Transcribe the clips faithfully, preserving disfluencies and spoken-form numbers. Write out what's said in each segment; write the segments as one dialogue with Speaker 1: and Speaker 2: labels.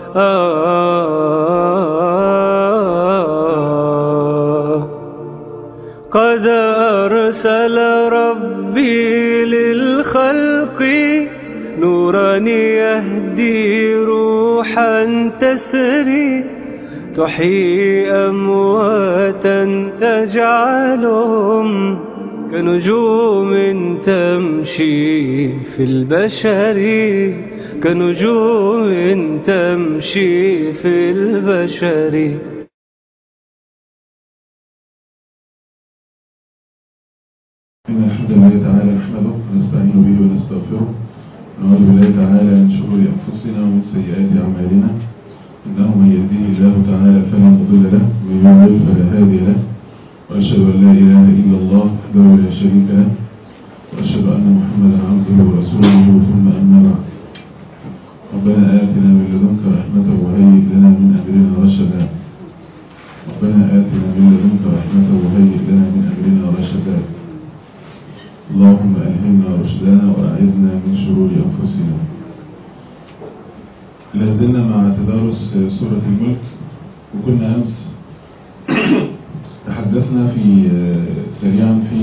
Speaker 1: آه قد أرسل ربي للخلق نورا يهدي روحا تسري تحيي أمواتا تجعلهم كنجوم تمشي في البشر كنجوم تمشي في البشر.
Speaker 2: إن الحمد لله تعالى نحمده ونستعين به ونستغفره ونعوذ بالله تعالى من شرور أنفسنا ومن سيئات أعمالنا إنه من يهديه الله تعالى فلا مضل له ومن يضلل فلا هادي له وأشهد أن لا إله إلا الله وحده لا شريك له وأشهد أن محمدا عبده ورسوله ثم أما بعد. ربنا آتنا من لدنك رحمة وهيئ لنا من أمرنا رشدا ربنا آتنا من لدنك رحمة وهيئ لنا من أمرنا رشدا اللهم ألهمنا رشدنا وأعذنا من شرور أنفسنا. لازلنا مع تدارس سورة الملك، وكنا أمس تحدثنا في سريعا في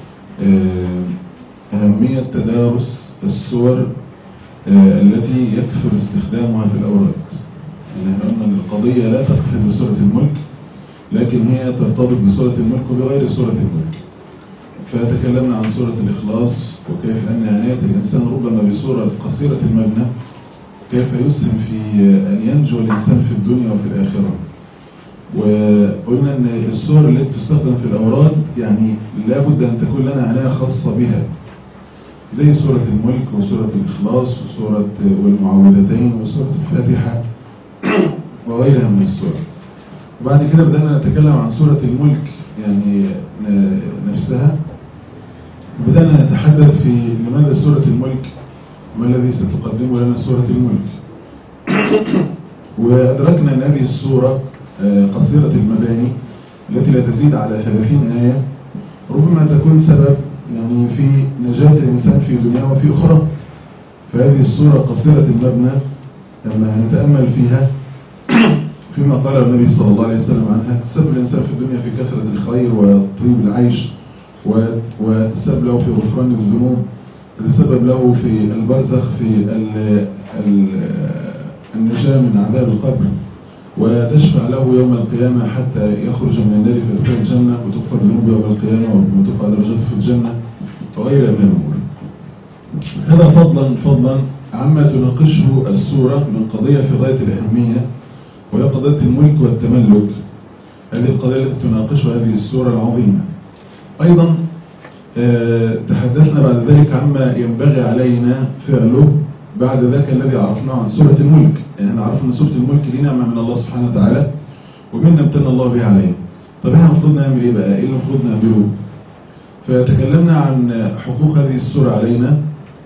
Speaker 2: أهمية تدارس السور التي يكثر استخدامها في الأوراد. يعني قلنا أن القضية لا تقف بسورة الملك، لكن هي ترتبط بسورة الملك وبغير سورة الملك. فتكلمنا عن سورة الإخلاص وكيف أن عناية الإنسان ربما بسورة قصيرة المبنى كيف يسهم في أن ينجو الإنسان في الدنيا وفي الآخرة. وقلنا أن السور التي تستخدم في الأوراد يعني لابد أن تكون لنا عناية خاصة بها، زي سورة الملك وسورة الإخلاص وسورة والمعوذتين وسورة الفاتحة وغيرها من السور. وبعد كده بدأنا نتكلم عن سورة الملك يعني نفسها، وبدأنا نتحدث في لماذا سورة الملك وما الذي ستقدمه لنا سورة الملك. وأدركنا أن هذه السورة قصيرة المباني التي لا تزيد على ثلاثين آية ربما تكون سبب يعني في نجاة الإنسان في دنياه وفي أخرى. فهذه السورة قصيرة المبنى لما نتأمل فيها فيما قال النبي صلى الله عليه وسلم عنها تسبب الإنسان في الدنيا في كثرة الخير وطيب العيش، وتسبب له في غفران الذنوب، وتسبب له في البرزخ في النجاة من عذاب القبر، وتشفع له يوم القيامة حتى يخرج من النار فيدخل الجنة وتغفر ذنوبه يوم القيامة وترفع درجته في الجنة وغيرها من الأمور. هذا فضلا فضلا عما تناقشه السورة من قضية في غاية الأهمية، وهي قضية الملك والتملك. هذه القضية التي تناقشها هذه السورة العظيمة. أيضا تحدثنا بعد ذلك عما ينبغي علينا فعله بعد ذاك الذي عرفناه عن سورة الملك. يعني احنا عرفنا سورة الملك دي نعمة من الله سبحانه وتعالى ومنا امتن الله بها علينا. طب احنا المفروض نعمل ايه بقى؟ ايه اللي المفروض نعمله؟ فتكلمنا عن حقوق هذه السورة علينا،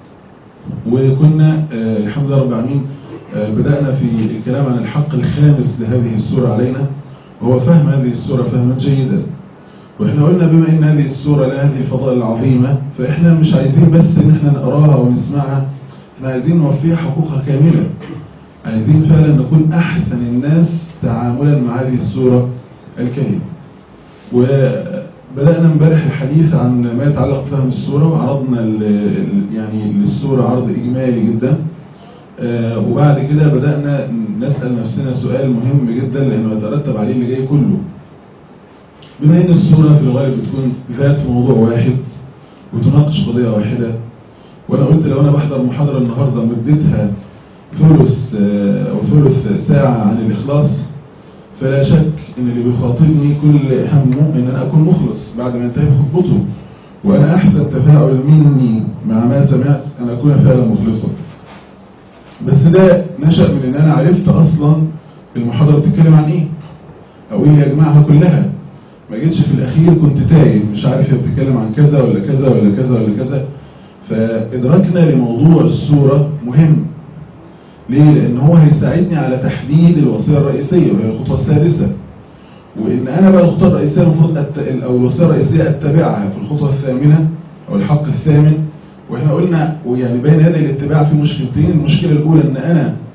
Speaker 2: وكنا الحمد لله رب العالمين بدأنا في الكلام عن الحق الخامس لهذه السورة علينا، وهو فهم هذه السورة فهما جيدا. واحنا قلنا بما ان هذه السورة لها هذه الفضائل العظيمة، فاحنا مش عايزين بس ان احنا نقراها ونسمعها، احنا عايزين نوفيها حقوقها كاملة. عايزين فعلا نكون احسن الناس تعاملا مع هذه السورة الكريمة. وبدأنا امبارح الحديث عن ما يتعلق بفهم السورة، وعرضنا يعني للسورة عرض اجمالي جدا. وبعد كده بدأنا نسأل نفسنا سؤال مهم جدا لانه يترتب عليه اللي جاي كله. بما ان السورة في الغالب بتكون ذات موضوع واحد وتناقش قضية واحدة، وانا قلت لو انا بحضر محاضرة النهاردة مدتها ثلث او ثلث ساعة عن الاخلاص، فلا شك ان اللي بيخاطبني كل همه ان انا اكون مخلص بعد ما انتهي بخطبته، وانا احسن تفاعل مني مع ما سمعت ان اكون فعلا مخلصا. بس ده نشأ من ان انا عرفت اصلا المحاضرة بتتكلم عن ايه او ايه يجمعها كلها. ما جيتش في الاخير كنت تايه مش عارف هي بتتكلم عن كذا ولا كذا ولا كذا ولا كذا. فادراكنا لموضوع السورة مهم. ليه؟ لان هو هيساعدني على تحديد الوصية الرئيسية وهي الخطوة السادسة، وان انا بقى الخطوة الرئيسية المفروض أت... او الوصية الرئيسية اتبعها في الخطوة الثامنة او الحق الثامن. واحنا قلنا ويعني بين هذه الاتباع في مشكلتين. المشكلة الاولى ان انا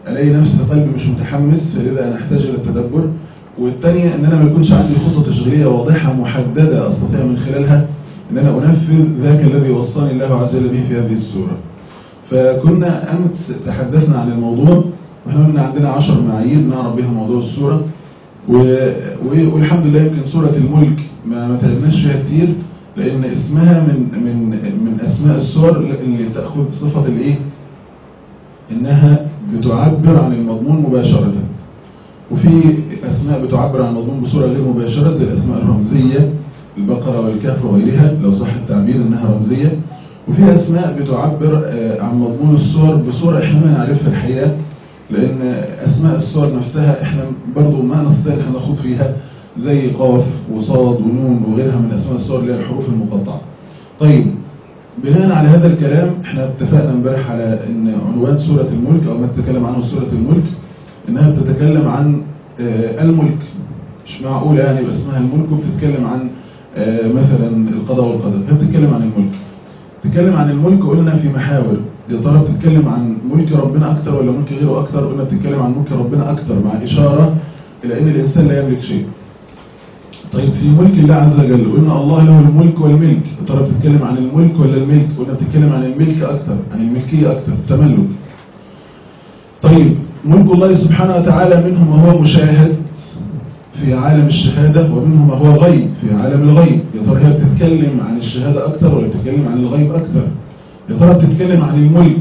Speaker 2: الاقي نفسي قلبي مش متحمس، فلذا انا احتاج الى التدبر. والثانيه ان انا ما يكونش عندي خطه تشغيليه واضحه محدده استطيع من خلالها ان انا انفذ ذاك الذي وصاني الله عز وجل به في هذه السوره. فكنا امس تحدثنا عن الموضوع، واحنا قلنا عندنا عشر معايير نعرف بها موضوع السوره، والحمد لله يمكن سوره الملك ما ما تعبناش فيها كتير، لان اسمها من من من اسماء السور اللي تاخذ صفه الايه، انها بتعبر عن المضمون مباشره. وفي اسماء بتعبر عن المضمون بصوره غير مباشره زي الاسماء الرمزيه، البقره والكهف وغيرها لو صح التعبير انها رمزيه. وفي اسماء بتعبر عن مضمون السور بصوره احنا ما نعرفها الحقيقه، لان اسماء السور نفسها احنا برضو ما نستطيع ان نخوض فيها، زي قاف وصاد ونون وغيرها من اسماء السور اللي هي الحروف المقطعه. طيب بناء على هذا الكلام احنا اتفقنا امبارح على ان عنوان سوره الملك او ما تتكلم عنه سوره الملك انها بتتكلم عن الملك. مش معقول يعني يبقى اسمها الملك وبتتكلم عن مثلا القضاء والقدر، هي بتتكلم عن الملك. بتتكلم عن الملك قلنا في محاور، يا ترى بتتكلم عن ملك ربنا اكتر ولا ملك غيره اكتر؟ قلنا بتتكلم عن ملك ربنا اكتر مع اشاره الى ان الانسان لا يملك شيء. طيب في ملك الله عز وجل قلنا الله له الملك والملك، يا ترى بتتكلم عن الملك ولا الملك؟ قلنا بتتكلم عن الملك اكتر، عن الملكيه اكتر، التملك. طيب ملك الله سبحانه وتعالى منه ما هو مشاهد في عالم الشهادة ومنه ما هو غيب في عالم الغيب. يا ترى هي بتتكلم عن الشهادة أكتر ولا بتتكلم عن الغيب أكتر؟ يا ترى بتتكلم عن الملك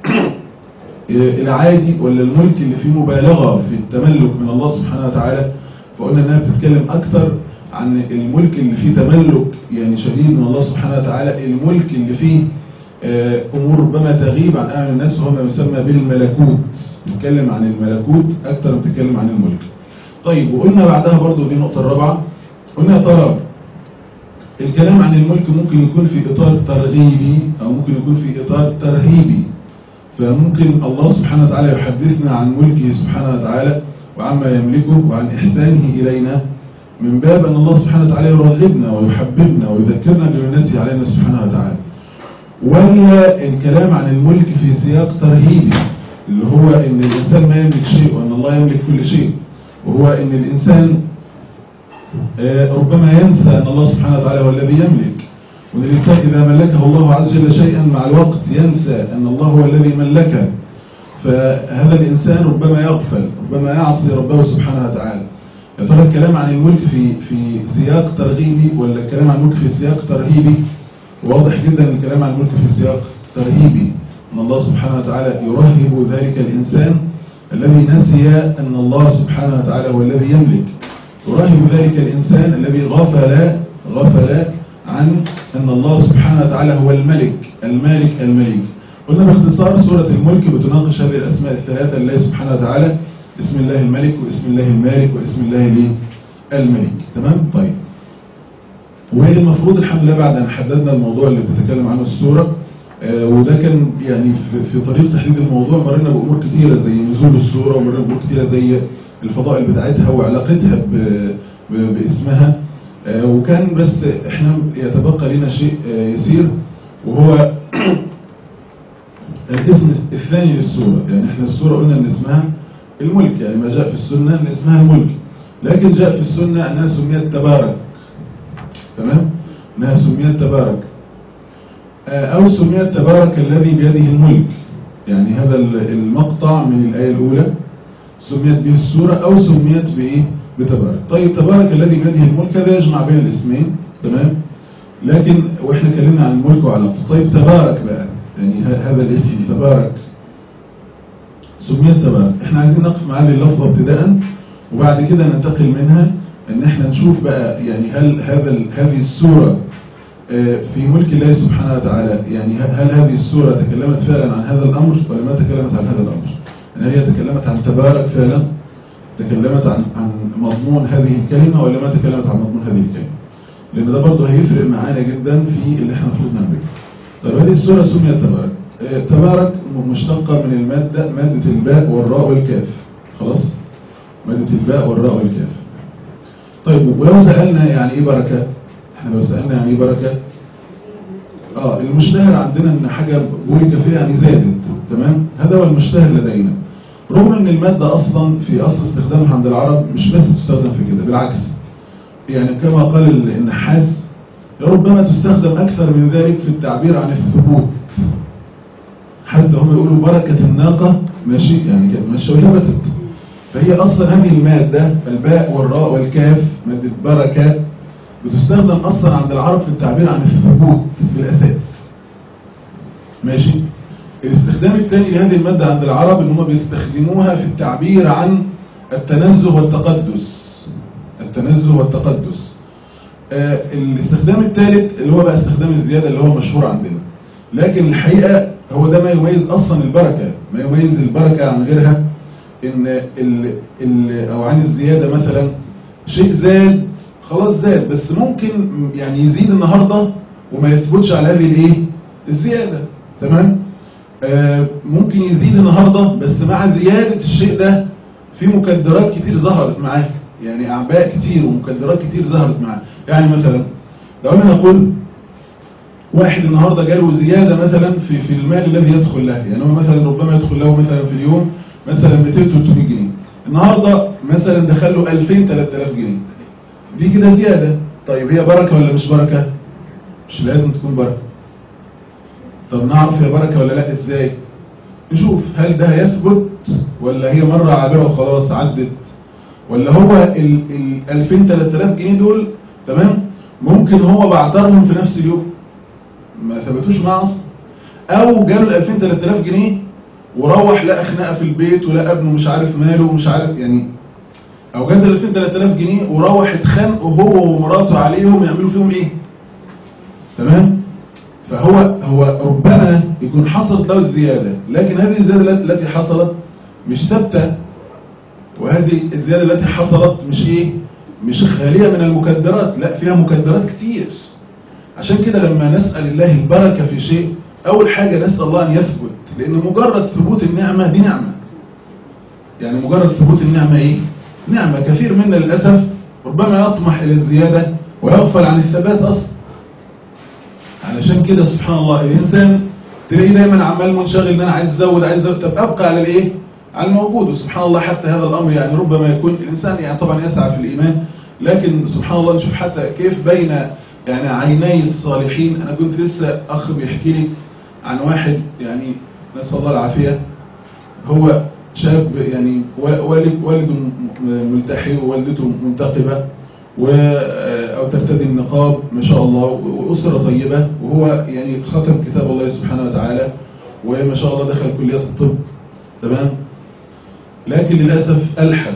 Speaker 2: العادي ولا الملك اللي فيه مبالغة في التملك من الله سبحانه وتعالى؟ فقلنا أنها بتتكلم أكتر عن الملك اللي فيه تملك يعني شديد من الله سبحانه وتعالى، الملك اللي فيه أمور ربما تغيب عن أعين الناس وهو ما يسمى بالملكوت. بتتكلم عن الملكوت أكتر من بتتكلم عن الملك. طيب وقلنا بعدها برضو دي النقطة الرابعة، قلنا يا ترى الكلام عن الملك ممكن يكون في إطار ترغيبي أو ممكن يكون في إطار ترهيبي. فممكن الله سبحانه وتعالى يحدثنا عن ملكه سبحانه وتعالى وعما يملكه وعن إحسانه إلينا من باب أن الله سبحانه وتعالى يرغبنا ويحببنا ويذكرنا بمنته علينا سبحانه وتعالى. ولا الكلام عن الملك في سياق ترهيبي اللي هو ان الانسان ما يملك شيء وان الله يملك كل شيء، وهو ان الانسان ربما ينسى ان الله سبحانه وتعالى هو الذي يملك، وان الانسان اذا ملكه الله عز وجل شيئا مع الوقت ينسى ان الله هو الذي ملكه، فهذا الانسان ربما يغفل، ربما يعصي ربه سبحانه وتعالى. يا ترى الكلام عن الملك في في سياق ترغيبي ولا الكلام عن الملك في سياق ترهيبي؟ واضح جدا ان الكلام عن الملك في سياق ترهيبي، ان الله سبحانه وتعالى يرهب ذلك الانسان الذي نسي ان الله سبحانه وتعالى هو الذي يملك، يرهب ذلك الانسان الذي غفل غفل عن ان الله سبحانه وتعالى هو الملك المالك الملك. قلنا باختصار سورة الملك بتناقش هذه الاسماء الثلاثة لله سبحانه وتعالى، اسم الله الملك واسم الله المالك واسم الله الملك. تمام؟ طيب وهي المفروض الحمد لله بعد أن حددنا الموضوع اللي بتتكلم عنه السورة، آه وده كان يعني في, في طريق تحديد الموضوع مرنا بأمور كثيرة زي نزول السورة، ومرنا بأمور كثيرة زي الفضائل بتاعتها وعلاقتها باسمها، آه وكان بس احنا يتبقى لنا شيء آه يسير وهو الاسم الثاني للسورة. يعني احنا السورة قلنا ان اسمها الملك، يعني ما جاء في السنة ان اسمها الملك، لكن جاء في السنة انها سميت تبارك. تمام؟ انها سميت تبارك او سميت تبارك الذي بيده الملك، يعني هذا المقطع من الآية الأولى سميت به السورة او سميت بايه؟ بتبارك. طيب تبارك الذي بيده الملك هذا يجمع بين الاسمين. تمام؟ لكن واحنا اتكلمنا عن الملك وعلاقته. طيب تبارك بقى، يعني هذا الاسم تبارك سميت تبارك، احنا عايزين نقف مع هذه اللفظة ابتداء وبعد كده ننتقل منها ان احنا نشوف بقى يعني هل هذا هذه السورة في ملك الله سبحانه وتعالى، يعني هل هذه السورة تكلمت فعلا عن هذا الامر ولا ما تكلمت عن هذا الامر؟ يعني هي تكلمت عن تبارك فعلا، تكلمت عن عن مضمون هذه الكلمة ولا ما تكلمت عن مضمون هذه الكلمة؟ لان ده برضه هيفرق معانا جدا في اللي احنا المفروض نعمله. طيب هذه السورة سميت تبارك. تبارك مشتقة من المادة مادة الباء والراء والكاف. خلاص؟ مادة الباء والراء والكاف. طيب ولو سألنا يعني ايه بركة؟ احنا لو سألنا يعني ايه بركة؟ اه المشتهر عندنا ان حاجة بورك فيها يعني زادت. تمام؟ هذا هو المشتهر لدينا. رغم ان المادة اصلا في اصل استخدامها عند العرب مش بس تستخدم في كده، بالعكس يعني كما قال النحاس ربما تستخدم اكثر من ذلك في التعبير عن الثبوت. حتى هم يقولوا بركة الناقة ماشي، يعني ماشي وثبتت. فهي اصلا هذه المادة الباء والراء والكاف مادة بركة بتستخدم اصلا عند العرب في التعبير عن الثبوت بالاساس. ماشي. الاستخدام الثاني لهذه المادة عند العرب ان هم بيستخدموها في التعبير عن التنزه والتقدس. التنزه والتقدس. آه الاستخدام الثالث اللي هو بقى استخدام الزيادة اللي هو مشهور عندنا، لكن الحقيقة هو ده ما يميز اصلا البركة، ما يميز البركة عن غيرها ان ال ال او عن الزيادة. مثلا شيء زاد خلاص زاد، بس ممكن يعني يزيد النهاردة وما يثبتش على هذه الايه الزيادة. تمام. آه ممكن يزيد النهاردة بس مع زيادة الشيء ده في مكدرات كتير ظهرت معاه، يعني اعباء كتير ومكدرات كتير ظهرت معاه. يعني مثلا لو انا نقول واحد النهاردة جاله زيادة مثلا في في المال الذي يدخل له، يعني هو مثلا ربما يدخل له مثلا في اليوم مثلا مئتين ثلاثمئة جنيه، النهاردة مثلا دخل له ألفين ثلاثة آلاف جنيه، دي كده زيادة. طيب هي بركة ولا مش بركة؟ مش لازم تكون بركة. طب نعرف هي بركة ولا لا ازاي؟ نشوف هل ده هيثبت ولا هي مرة عابرة وخلاص عدت، ولا هو ال ألفين ثلاثة آلاف جنيه دول تمام ممكن هو بعترهم في نفس اليوم ما ثبتوش معاه اصلا، او جاله ال ألفين ثلاثة آلاف جنيه وروح لقى خناقه في البيت ولقى ابنه مش عارف ماله ومش عارف يعني، او جات ال ألفين ثلاثة آلاف جنيه وروح اتخانقوا هو ومراته عليهم يعملوا فيهم ايه. تمام. فهو هو ربما يكون حصلت له الزياده، لكن هذه الزياده التي حصلت مش ثابته، وهذه الزياده التي حصلت مش ايه مش خاليه من المكدرات، لا فيها مكدرات كتير. عشان كده لما نسأل الله البركة في شيء أول حاجة نسأل الله أن يثبت، لأن مجرد ثبوت النعمة دي نعمة. يعني مجرد ثبوت النعمة إيه؟ نعمة. كثير منا للأسف ربما يطمح إلى الزيادة ويغفل عن الثبات أصلا. علشان كده سبحان الله الإنسان تلاقيه دايما عمال منشغل إن أنا عايز أزود عايز أزود، طب أبقى على الإيه؟ على الموجود. وسبحان الله حتى هذا الأمر يعني ربما يكون الإنسان يعني طبعا يسعى في الإيمان، لكن سبحان الله نشوف حتى كيف بين يعني عيني الصالحين. أنا كنت لسه أخ بيحكي لي عن واحد يعني نسأل الله العافية، هو شاب يعني والد والده ملتحي ووالدته منتقبة أو ترتدي النقاب ما شاء الله، وأسرة طيبة، وهو يعني ختم كتاب الله سبحانه وتعالى وما شاء الله دخل كلية الطب. تمام. لكن للأسف ألحد.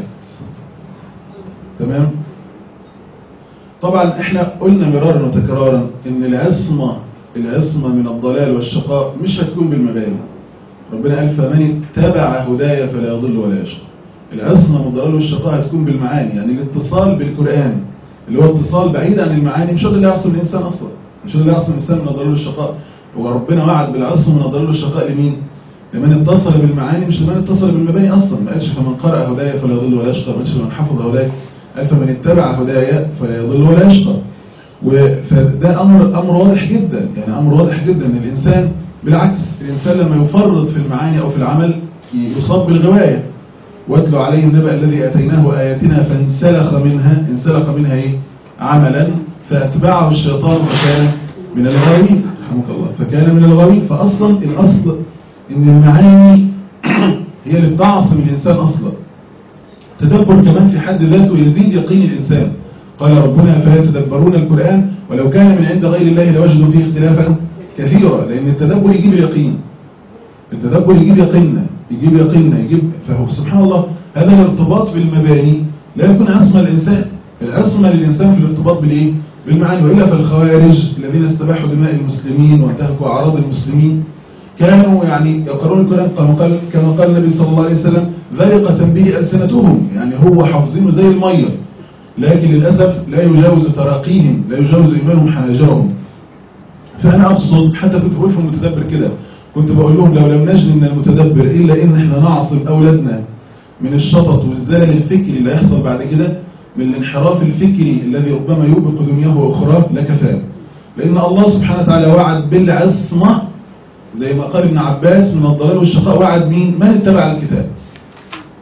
Speaker 2: تمام. طبعا احنا قلنا مرارا وتكرارا ان العصمة العصمة من الضلال والشقاء مش هتكون بالمباني. ربنا قال فمن اتبع هدايا فلا يضل ولا يشقى. العصمة من الضلال والشقاء هتكون بالمعاني، يعني الاتصال بالقرآن اللي هو اتصال بعيد عن المعاني مش هو اللي يعصم الإنسان أصلا، مش هو اللي يعصم الإنسان من الضلال والشقاء. هو ربنا وعد بالعصمة من الضلال والشقاء لمين؟ لمن اتصل بالمعاني مش لمن اتصل بالمباني أصلا. ما قالش فمن قرأ هدايا فلا يضل ولا يشقى، ما قالش فمن حفظ هدايا، قال فمن اتبع هدايا فلا يضل ولا يشقى. فده أمر أمر واضح جدا، يعني أمر واضح جدا ان الإنسان بالعكس الإنسان لما يفرط في المعاني أو في العمل يصاب بالغواية. واتلو عليهم نبأ الذي أتيناه آياتنا فانسلخ منها انسلخ منها إيه؟ عملا فأتبعه الشيطان فكان من الغاوين. رحمك الله. فكان من الغاوين. فأصلا الأصل إن المعاني هي اللي بتعصم الإنسان أصلا. تدبر كمان في حد ذاته يزيد يقين الإنسان. قال ربنا فلا يتدبرون القرآن ولو كان من عند غير الله لوجدوا فيه اختلافا كثيرا. لأن التدبر يجيب اليقين، التدبر يجيب يقيننا يجيب يقيننا يجيب فهو سبحان الله هذا الارتباط بالمباني لا يكون عصمة للإنسان. العصمة للإنسان في الارتباط بالإيه؟ بالمعاني. وإلا فالخوارج الذين استباحوا دماء المسلمين وانتهكوا أعراض المسلمين كانوا يعني يقرؤون القرآن كما قال كما قال النبي صلى الله عليه وسلم ذرقة به ألسنتهم، يعني هو حافظينه زي المية، لكن للأسف لا يجاوز تراقيهم، لا يجاوز إيمانهم حناجرهم. فأنا أقصد حتى كنت بقول في المتدبر كده، كنت بقول لهم لو لم نجد من المتدبر إلا إن إحنا نعصم أولادنا من الشطط والزلل الفكري اللي هيحصل بعد كده، من الانحراف الفكري الذي ربما يوبق دنياه وأخراه لكفاه. لأن الله سبحانه وتعالى وعد بالعصمة زي ما قال ابن عباس من الضلال والشقاء. وعد مين؟ من اتبع الكتاب.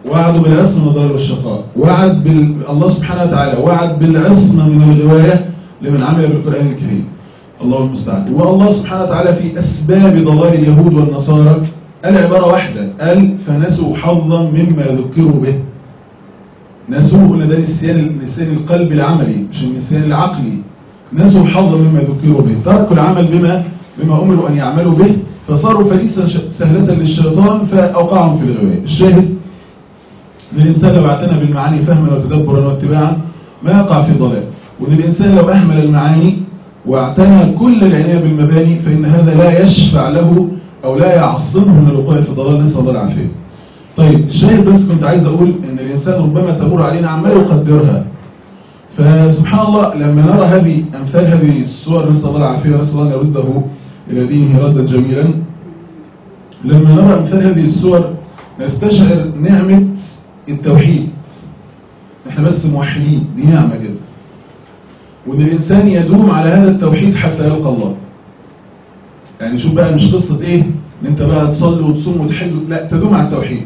Speaker 2: وعدوا بالعصمة من الضلال والشقاء، وعد بال... الله سبحانه وتعالى وعد بالعصمة من الغواية لمن عمل بالقرآن الكريم. الله المستعان. والله سبحانه وتعالى في أسباب ضلال اليهود والنصارى قال عبارة واحدة، قال فنسوا حظا مما ذكروا به. نسوا قلنا ده نسيان نسيان القلب العملي مش النسيان العقلي. نسوا حظا مما ذكروا به، تركوا العمل بما بما أمروا أن يعملوا به، فصاروا فريسا سهلة للشيطان فأوقعهم في الغواية. الشاهد ان الإنسان لو اعتنى بالمعاني فهما وتدبرا واتباعا ما يقع في ضلال، وان الإنسان لو أهمل المعاني واعتنى كل العناية بالمباني فإن هذا لا يشفع له أو لا يعصمه من الوقوع في الضلال، نسأل الله العافية. طيب الشاهد بس كنت عايز أقول ان الإنسان ربما تمر علينا عمال يقدرها، فسبحان الله لما نرى هذه أمثال هذه الصور نسأل الله العافية، نسأل الله أن يرده إلى دينه ردا جميلا. لما نرى أمثال هذه الصور نستشعر نعمة التوحيد. احنا بس موحدين، دي نعمة جدا، وان الانسان يدوم على هذا التوحيد حتى يلقى الله. يعني شوف بقى مش قصة ايه ان انت بقى تصلي وتصوم وتحج، لا، تدوم على التوحيد.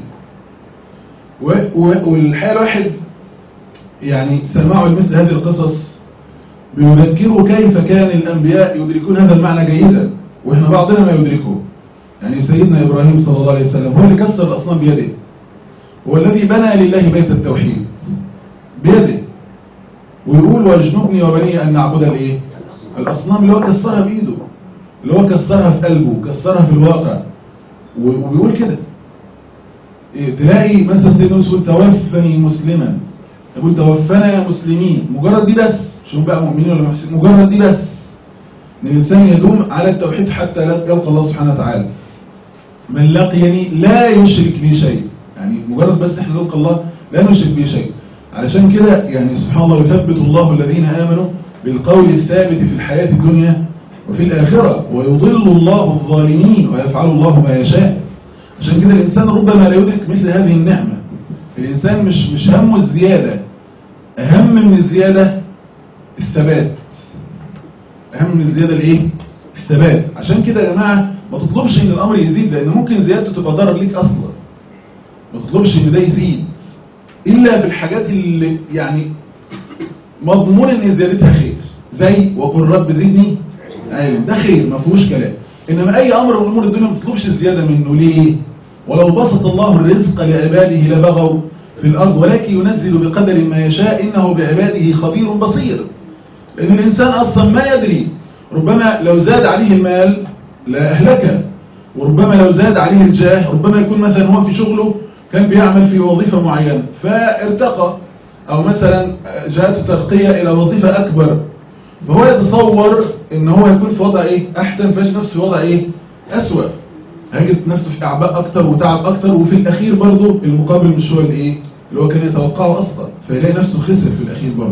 Speaker 2: والحقيقة الواحد يعني سمعوا مثل هذه القصص بيذكروا كيف كان الانبياء يدركون هذا المعنى جيدا واحنا بعضنا ما يدركه. يعني سيدنا ابراهيم صلى الله عليه وسلم هو اللي كسر الاصنام بيده، هو الذي بنى لله بيت التوحيد بيده، ويقول واجنبني وبني أن نعبد الايه الأصنام، اللي هو كسرها بإيده، اللي هو كسرها في قلبه، كسرها في الواقع، وبيقول كده. إيه تلاقي مثلا سيدنا يقول توفني مسلما، يقول توفنا يا مسلمين، مجرد دي بس، شوف بقى مؤمنين ولا محسنين، مجرد دي بس ان الإنسان يدوم على التوحيد حتى يلقى الله سبحانه وتعالى. من لقيني لا يشرك بي شيء، يعني مجرد بس احنا نلقى الله لا نشرك به شيء. علشان كده يعني سبحان الله يثبت الله الذين آمنوا بالقول الثابت في الحياة الدنيا وفي الآخرة، ويضل الله الظالمين ويفعل الله ما يشاء. عشان كده الإنسان ربما لا يدرك مثل هذه النعمة. الإنسان مش مش همه الزيادة، أهم من الزيادة الثبات. أهم من الزيادة الإيه؟ الثبات. عشان كده يا جماعة ما تطلبش إن الأمر يزيد، لأن ممكن زيادته تبقى ضرر ليك أصلا. ما تطلبش إن ده يزيد إلا في الحاجات اللي يعني مضمون إن زيادتها خير، زي وقل رب زدني علم، ده خير ما فيهوش كلام. إنما أي أمر من أمور الدنيا ما تطلبش الزيادة منه. ليه؟ ولو بسط الله الرزق لعباده لبغوا في الأرض ولكن ينزل بقدر ما يشاء إنه بعباده خبير بصير. لأن الإنسان أصلا ما يدري، ربما لو زاد عليه المال لا أهلكه، وربما لو زاد عليه الجاه، ربما يكون مثلا هو في شغله كان بيعمل في وظيفة معينة فارتقى، أو مثلا جاءت ترقية إلى وظيفة أكبر، فهو يتصور إن هو يكون في وضع إيه أحسن، فيجد نفسه في وضع إيه أسوأ، هيجد نفسه في أعباء أكتر وتعب أكتر، وفي الأخير برضه المقابل مش هو اللي إيه اللي هو كان يتوقعه أصلا، فيلاقي نفسه خسر في الأخير برضه.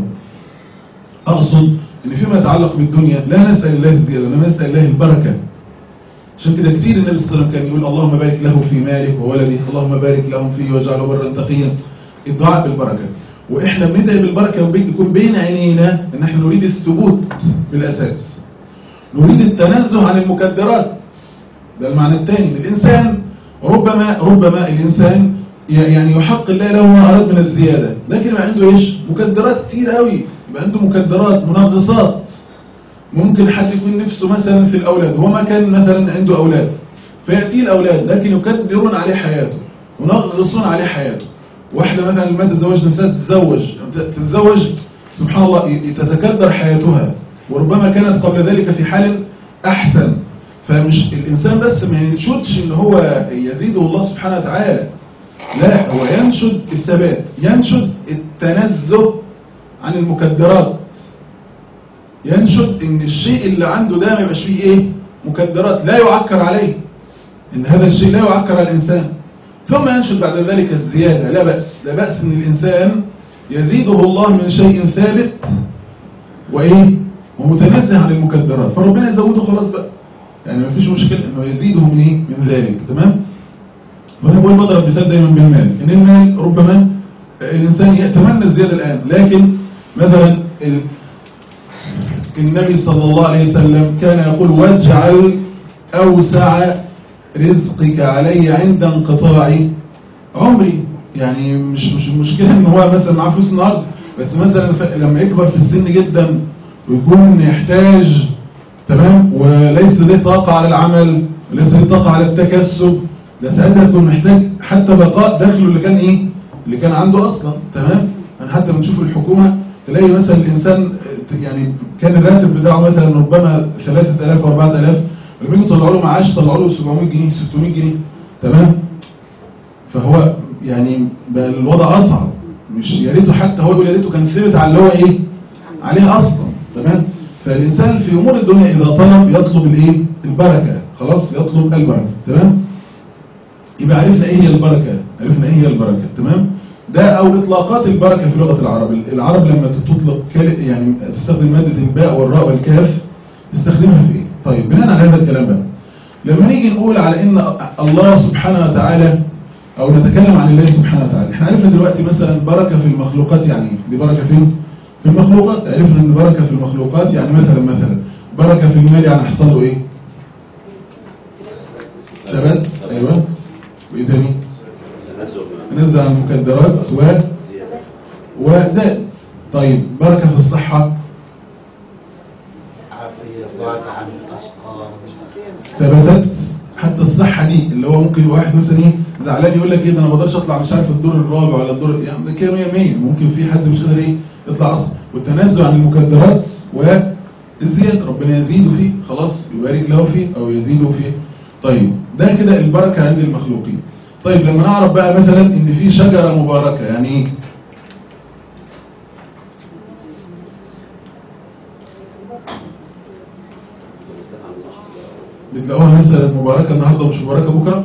Speaker 2: أقصد إن فيما يتعلق بالدنيا لا نسأل الله الزيادة، إنما نسأل الله البركة. عشان كده كتير النبي صلى الله عليه وسلم كان يقول اللهم بارك له في ماله وولده، اللهم بارك لهم فيه واجعله برا تقيا. الدعاء بالبركة، واحنا بندعي بالبركة وبيكون بين عينينا ان احنا نريد الثبوت بالاساس، نريد التنزه عن المكدرات. ده المعنى الثاني. الانسان ربما ربما الانسان يعني يحق الله له ما اراد من الزيادة، لكن ما عنده ايش مكدرات كتير قوي، يبقى عنده مكدرات منغصات. ممكن حد يكون نفسه مثلا في الأولاد، هو ما كان مثلا عنده أولاد فيأتي الأولاد لكن يكدرون عليه حياته ونغصون عليه حياته. واحدة مثلا ما تتزوج نفسها تتزوج تتزوج سبحان الله تتكدر حياتها، وربما كانت قبل ذلك في حال أحسن. فمش الإنسان بس ما ينشدش إن هو يزيده الله سبحانه وتعالى، لا، هو ينشد الثبات، ينشد التنزه عن المكدرات، ينشد ان الشيء اللي عنده ده ما يبقاش فيه ايه مكدرات، لا يعكر عليه، ان هذا الشيء لا يعكر على الانسان. ثم ينشد بعد ذلك الزيادة، لا بأس لا بأس ان الانسان يزيده الله من شيء ثابت وايه ومتنزه عن المكدرات، فربنا يزوده خلاص بقى، يعني ما فيش مشكلة انه يزيده من ايه من ذلك. تمام. وانا بقول بضرب مثال دايما بالمال، ان المال ربما الانسان يتمنى الزيادة الان، لكن مثلا النبي صلى الله عليه وسلم كان يقول واجعل أوسع رزقك علي عند انقطاع عمري. يعني مش مش المشكله ان هو مثلا معاه فلوس النهارده، بس مثلا لما يكبر في السن جدا ويكون يحتاج، تمام، وليس لديه طاقه على العمل وليس لديه طاقه على التكسب، ده ساعتها يكون محتاج حتى بقاء دخله اللي كان ايه اللي كان عنده اصلا. تمام. يعني حتى لما نشوف الحكومه تلاقي مثلا الانسان يعني كان الراتب بتاعه مثلا ربما ثلاثة آلاف و أربعة آلاف، لما يجوا يطلعوا له معاش طلعوا له سبعمية جنيه ستمية جنيه. تمام. فهو يعني بقى الوضع اصعب، مش يا ريته حتى هو يقول يا ريته كان ثابت على اللي هو ايه عليه اصلا. تمام. فالانسان في امور الدنيا اذا طلب يطلب الايه البركه، خلاص يطلب البركه. تمام. يبقى عرفنا ايه هي البركه، عرفنا ايه هي البركه. تمام. ده او اطلاقات البركه في لغه العرب. العرب لما تطلق يعني تستخدم ماده الباء والراء والكاف تستخدمها في ايه؟ طيب بناء على هذا الكلام بقى لما نيجي نقول على ان الله سبحانه وتعالى او نتكلم عن الله سبحانه وتعالى، احنا عرفنا دلوقتي مثلا بركه في المخلوقات يعني ايه؟ دي بركه فين؟ في المخلوقات. عرفنا ان بركه في المخلوقات يعني مثلا مثلا بركه في المال يعني حصل له ايه؟ ثبات. ايوه. وايه تاني؟ نزع عن المكدرات و وزاد. طيب بركه في الصحه ثبتت. حتى الصحه دي اللي هو ممكن واحد مثلا ايه زعلان يقول لك ايه ده انا ما اقدرش اطلع مش عارف الدور الرابع ولا الدور يعني كده مية مية، ممكن في حد مش قادر ايه يطلع اصلا. والتنازع عن المكدرات والزياده ربنا يزيده فيه، خلاص يبارك له فيه او يزيده فيه. طيب ده كده البركه عند المخلوقين. طيب لما نعرف بقى مثلا ان في شجره مباركه يعني ايه؟ بتلاقوها مثلا مباركه النهارده ومش مباركه بكره.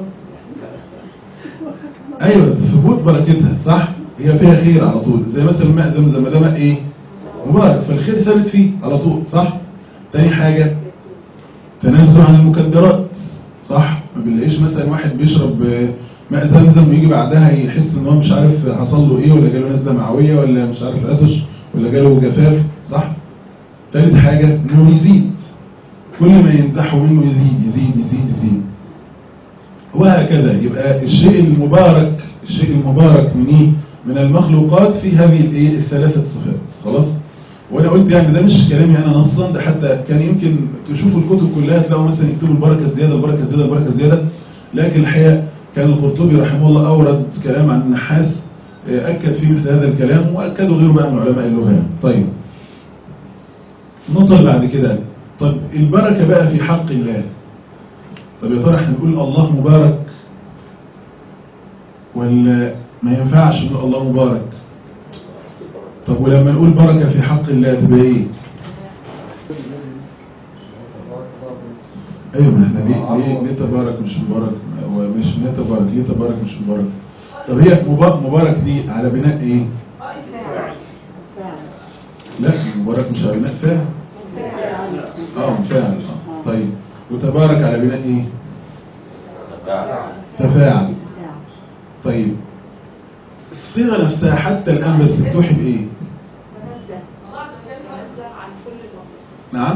Speaker 2: ايوه ثبوت بركتها صح، هي فيها خير على طول، زي مثلا ماء زمزم ده ماء ايه مبارك فالخير ثابت فيه على طول صح. تاني حاجه تنازع عن المكدرات صح، ما بنلاقيش مثلا واحد بيشرب ماء زمزم ويجي بعدها يحس ان هو مش عارف حصل له ايه، ولا جاله نزله معويه، ولا مش عارف عطش، ولا جاله جفاف صح. ثالث حاجه انه يزيد، كل ما ينزحوا منه يزيد يزيد يزيد يزيد وهكذا. يبقى الشيء المبارك الشيء المبارك من ايه من المخلوقات في هذه الايه الثلاثه صفات. خلاص. وانا قلت يعني ده مش كلامي انا نصا، ده حتى كان يمكن تشوفوا الكتب كلها تلاقوا مثلا يكتبوا البركه الزياده البركه الزياده البركه الزياده، لكن الحقيقه كان القرطبي رحمه الله اورد كلام عن النحاس اكد فيه مثل هذا الكلام، واكدوا غيره بقى من علماء اللغه. طيب النقطه اللي بعد كده، طب البركه بقى في حق الله. طب يا ترى احنا نقول الله مبارك ولا ما ينفعش نقول الله مبارك؟ طب ولما نقول بركة في حق الله تبقى ايه؟ ايوه ما احنا ليه ليه ليه تبارك مش مبارك، ومش ليه تبارك ليه تبارك مش مبارك؟ طب هي مبارك دي على بناء ايه؟ لا مبارك مش على بناء فاعل. اه فاعل. اه طيب وتبارك على بناء ايه؟ تفاعل. طيب الصيغه نفسها حتى الان بس بتوحي بايه؟ نعم.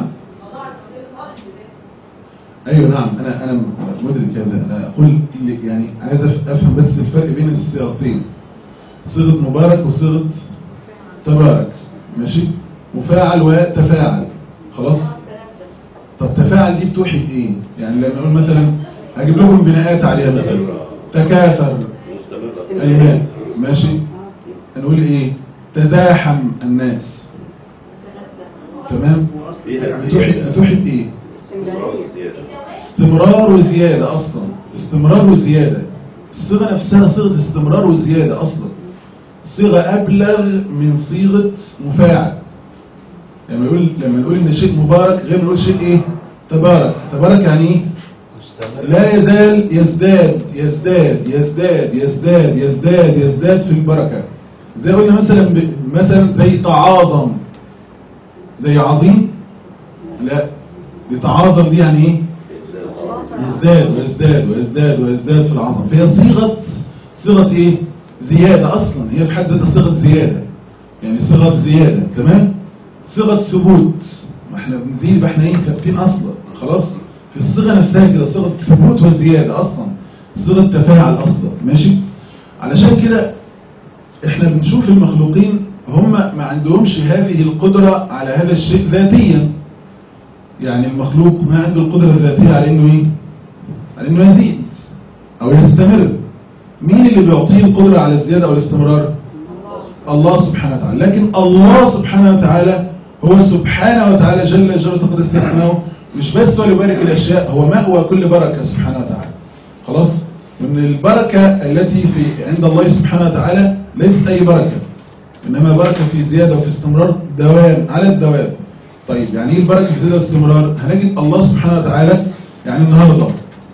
Speaker 2: ايوه نعم انا انا مدرك هذا. انا اقول يعني عايز افهم بس الفرق بين الصيغتين، صيغه مبارك وصيغه تبارك. ماشي. مفاعل وتفاعل. خلاص. طب تفاعل دي بتوحي بايه؟ يعني لما نقول مثلا هجيب لكم بناءات عليها مثلا تكاثر الماء. ماشي. نقول ايه؟ تزاحم الناس. تمام. بتوحي بايه؟ استمرار وزياده اصلا. استمرار وزياده. الصيغه نفسها صيغه استمرار وزياده اصلا، صيغه ابلغ من صيغه مفاعل. لما يعني يقول لما نقول ان شيء مبارك غير نقول شيء ايه تبارك. تبارك يعني ايه؟ لا يزال يزداد يزداد يزداد يزداد يزداد يزداد في البركه. زي قلنا مثلا ب... مثلا زي تعاظم، زي عظيم. لا يتعاظم دي يعني ايه؟ يزداد ويزداد ويزداد ويزداد في العظم. فهي صيغه صيغه ايه؟ زياده اصلا، هي في حد ذاتها صيغه زياده، يعني صيغه زياده. تمام. صيغه ثبوت، ما احنا بنزيد يبقى احنا ايه ثابتين اصلا. خلاص. في الصيغه نفسها كده صيغه ثبوت وزياده اصلا، صيغه تفاعل اصلا. ماشي. علشان كده احنا بنشوف المخلوقين هم ما عندهمش هذه القدرة على هذا الشيء ذاتيا. يعني المخلوق ما عنده القدرة الذاتية على انه ايه؟ على انه يزيد او يستمر. مين اللي بيعطيه القدرة على الزيادة او الاستمرار؟ الله سبحانه وتعالى. لكن الله سبحانه وتعالى هو سبحانه وتعالى جل جل تقدس اسمه، مش بس هو اللي يبارك الاشياء، هو مأوى كل بركة سبحانه وتعالى. خلاص؟ من البركة التي في عند الله سبحانه وتعالى ليست اي بركة، انما بركة في زيادة وفي استمرار دوام على الدوام. طيب يعني ايه البركة في زيادة واستمرار؟ هنجد الله سبحانه وتعالى يعني النهارده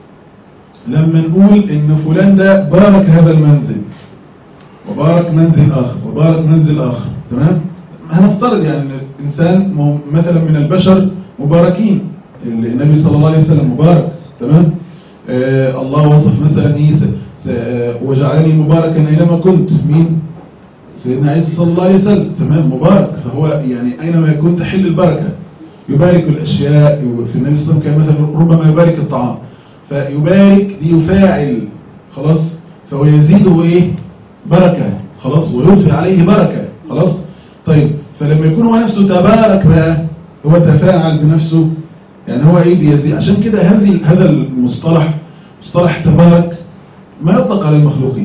Speaker 2: لما نقول ان فلان ده بارك هذا المنزل وبارك منزل اخر وبارك منزل اخر، تمام؟ هنفترض يعني ان الانسان مثلا من البشر مباركين، النبي صلى الله عليه وسلم مبارك، تمام؟ آه الله وصف مثلا عيسى آه وجعلني مباركا اينما كنت، مين؟ سيدنا عيسى صلى الله عليه وسلم، تمام؟ مبارك. فهو يعني اينما يكون تحل البركه، يبارك الاشياء. في النبي صلى الله عليه وسلم كان مثلا ربما يبارك الطعام، فيبارك دي يفاعل، خلاص؟ فهو يزيده ايه؟ بركه، خلاص؟ ويضفي عليه بركه، خلاص؟ طيب فلما يكون هو نفسه تبارك بقى، هو تفاعل بنفسه، يعني هو ايه؟ بيزيد. عشان كده هذه هذا المصطلح مصطلح تبارك ما يطلق على المخلوقين.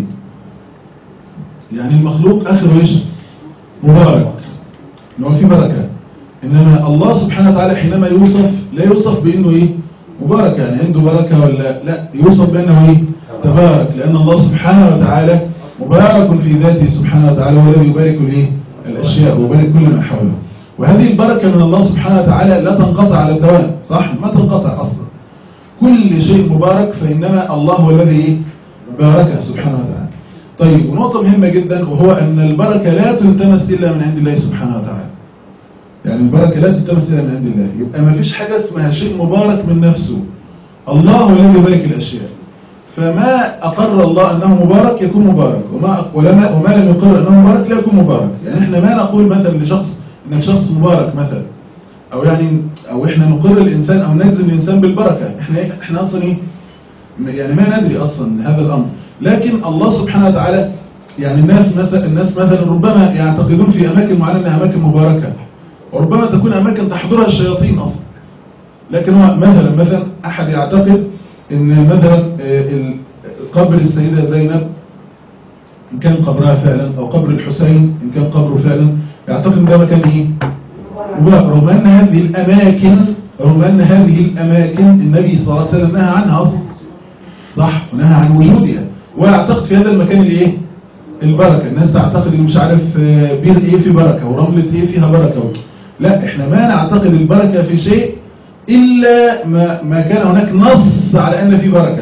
Speaker 2: يعني المخلوق اخره ايش؟ مبارك، ان هو فيه بركه. انما الله سبحانه وتعالى حينما يوصف لا يوصف بانه ايه؟ مبارك، يعني عنده بركه ولا لا، يوصف بانه ايه؟ تبارك، لان الله سبحانه وتعالى مبارك في ذاته سبحانه وتعالى، هو الذي يبارك الايه؟ الاشياء ويبارك كل ما حوله. وهذه البركه من الله سبحانه وتعالى لا تنقطع على الدوام، صح؟ ما تنقطع اصلا. كل شيء مبارك، فانما الله هو الذي ايه؟ بارك سبحانه وتعالى. طيب ونقطه مهمه جدا، وهو ان البركه لا تلتمس الا من عند الله سبحانه وتعالى. يعني البركه لا تلتمس الا من عند الله، يبقى ما فيش حاجه اسمها شيء مبارك من نفسه. الله هو الذي يبارك الاشياء. فما أقر الله أنه مبارك يكون مبارك، وما ولما وما لم يقر أنه مبارك لا يكون مبارك. يعني إحنا ما نقول مثلا لشخص إنك شخص مبارك مثلا، أو يعني أو إحنا نقر الإنسان أو نجزم الإنسان بالبركة. إحنا إحنا أصلا إيه؟ يعني ما ندري أصلا هذا الأمر. لكن الله سبحانه وتعالى يعني الناس مثلا الناس مثلا ربما يعتقدون في أماكن معينة أنها أماكن مباركة، وربما تكون أماكن تحضرها الشياطين أصلا. لكن هو مثلا مثلا أحد يعتقد إن مثلا قبر السيدة زينب إن كان قبرها فعلا، أو قبر الحسين إن كان قبره فعلا، يعتقد إن ده مكان إيه؟ مبارك، رغم أن هذه الأماكن رغم أن هذه الأماكن النبي صلى الله عليه وسلم نهى عنها أصلا، صح؟ ونهى عن وجودها. ويعتقد في هذا المكان الإيه؟ البركة. الناس تعتقد إن مش عارف بير إيه في بركة ورملة إيه فيها بركة. لا، إحنا ما نعتقد البركة في شيء إلا ما, ما كان هناك نص على أن في بركة.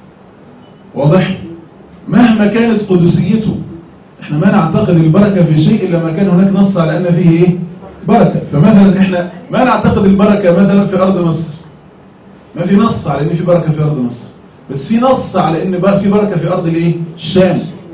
Speaker 2: واضح؟ مهما كانت قدسيته، احنا ما نعتقد البركة في شيء إلا ما كان هناك نص على أن فيه ايه؟ بركة. فمثلا احنا ما نعتقد البركة مثلا في أرض مصر، ما في نص على أن في بركة في أرض مصر، بس في نص على أن في بركة في أرض الايه؟ الشام،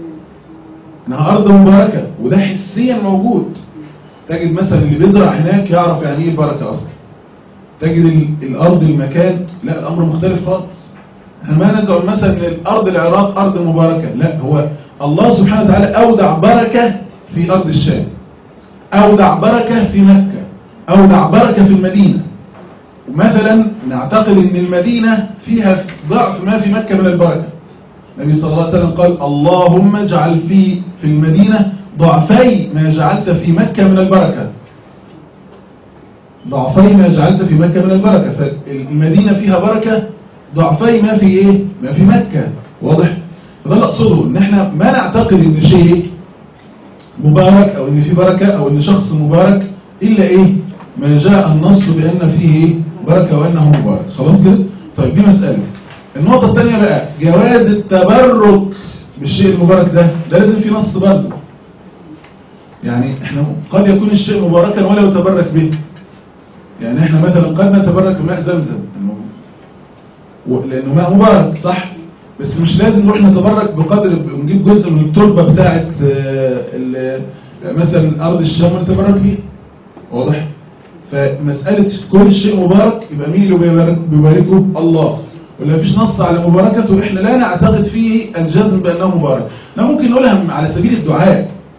Speaker 2: انها أرض مباركة، وده حسيا موجود. تجد مثلا اللي بيزرع هناك يعرف يعني ايه البركة أصلا. تجد الأرض المكان، لا الأمر مختلف خالص. احنا ما نزعم مثلا ان الارض العراق ارض مباركة، لا، هو الله سبحانه وتعالى اودع بركة في ارض الشام، اودع بركة في مكة، اودع بركة في المدينة. ومثلا نعتقد ان المدينة فيها ضعف ما في مكة من البركة. النبي صلى الله عليه وسلم قال اللهم اجعل في في المدينة ضعفي ما جعلت في مكة من البركة، ضعفي ما جعلت في مكة من البركة. فالمدينة فيها بركة ضعفي ما في ايه؟ ما في مكة. واضح؟ فده اللي اقصده، ان احنا ما نعتقد ان شيء مبارك او ان في بركة او ان شخص مبارك الا ايه؟ ما جاء النص بان فيه ايه؟ بركة وانه مبارك. خلاص كده؟ طيب دي مسألة. النقطة الثانية بقى جواز التبرك بالشيء المبارك ده، ده لازم في نص برضه. يعني احنا قد يكون الشيء مباركا ولا يتبرك به. يعني احنا مثلا قد نتبرك بماء زمزم لأنه ماء مبارك، صح؟ بس مش لازم نروح نتبرك بقدر ونجيب جزء من التربة بتاعت مثلا أرض الشام ونتبرك بيه. واضح؟ فمسألة كل شيء مبارك يبقى مين اللي بيبارك بيباركه؟ الله. ولا فيش نص على مباركته، احنا لا نعتقد فيه الجزم بأنه مبارك. احنا ممكن نقولها على سبيل الدعاء،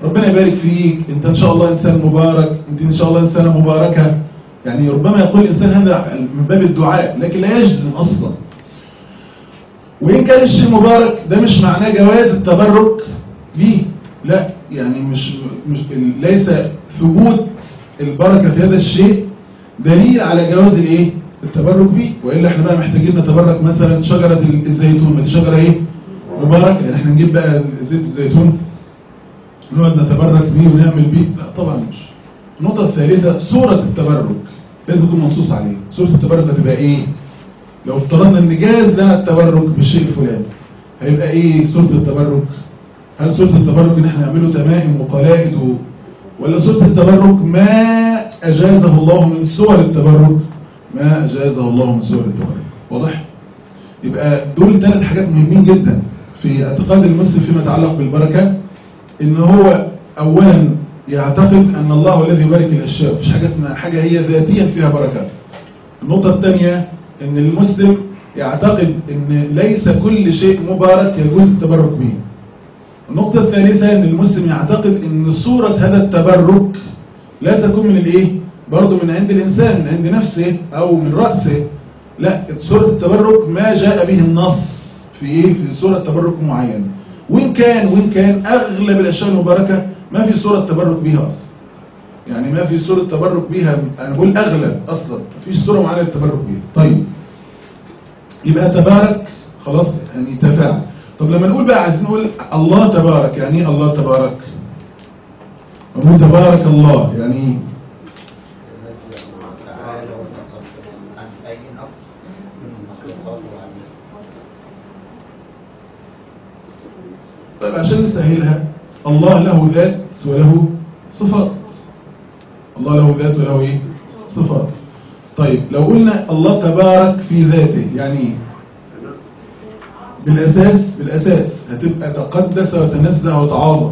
Speaker 2: ربنا يبارك فيك، انت ان شاء الله انسان مبارك، انت ان شاء الله انسانه مباركه. يعني ربما يقول الانسان هذا من باب الدعاء لكن لا يجزم اصلا. وان كان الشيء مبارك ده مش معناه جواز التبرك به، لا، يعني مش مش ليس ثبوت البركه في هذا الشيء دليل على جواز الايه التبرك به. والا احنا بقى محتاجين نتبرك مثلا شجره الزيتون، دي شجره ايه مباركه، يعني احنا نجيب بقى زيت الزيتون نقعد نتبرك بيه ونعمل بيه؟ لا طبعا مش. النقطه الثالثه صوره التبرك لازم يكون منصوص عليه. صوره التبرك هتبقى ايه؟ لو افترضنا ان جاز لنا التبرك بالشيء الفلاني هيبقى ايه صوره التبرك؟ هل صوره التبرك ان احنا نعمله تمائم وقلائد و... ولا صوره التبرك ما اجازه الله من صور التبرك؟ ما اجازه الله من صور التبرك. واضح؟ يبقى دول ثلاث حاجات مهمين جدا في اعتقاد المسلم فيما يتعلق بالبركه. ان هو اولا يعتقد ان الله هو الذي يبارك الاشياء، مفيش حاجه اسمها حاجه هي ذاتيا فيها بركه. النقطه الثانيه ان المسلم يعتقد ان ليس كل شيء مبارك يجوز التبرك به. النقطه الثالثه ان المسلم يعتقد ان صوره هذا التبرك لا تكون من الايه برضه من عند الانسان، من عند نفسه او من راسه، لا، صوره التبرك ما جاء به النص في ايه في صوره تبرك معينه. وإن كان وإن كان أغلب الأشياء المباركة ما في صورة تبرك بها أصلا. يعني ما في صورة تبرك بها، أنا بقول أغلب أصلا ما فيش صورة معينة للتبرك بها. طيب يبقى تبارك خلاص يعني تفاعل. طب لما نقول بقى عايزين نقول الله تبارك، يعني إيه الله تبارك؟ نقول تبارك الله يعني إيه؟ طيب عشان نسهلها، الله له ذات وله صفات. الله له ذات وله ايه صفات. طيب لو قلنا الله تبارك في ذاته يعني ايه؟ بالاساس بالاساس هتبقى تقدس وتنزه وتعاظم.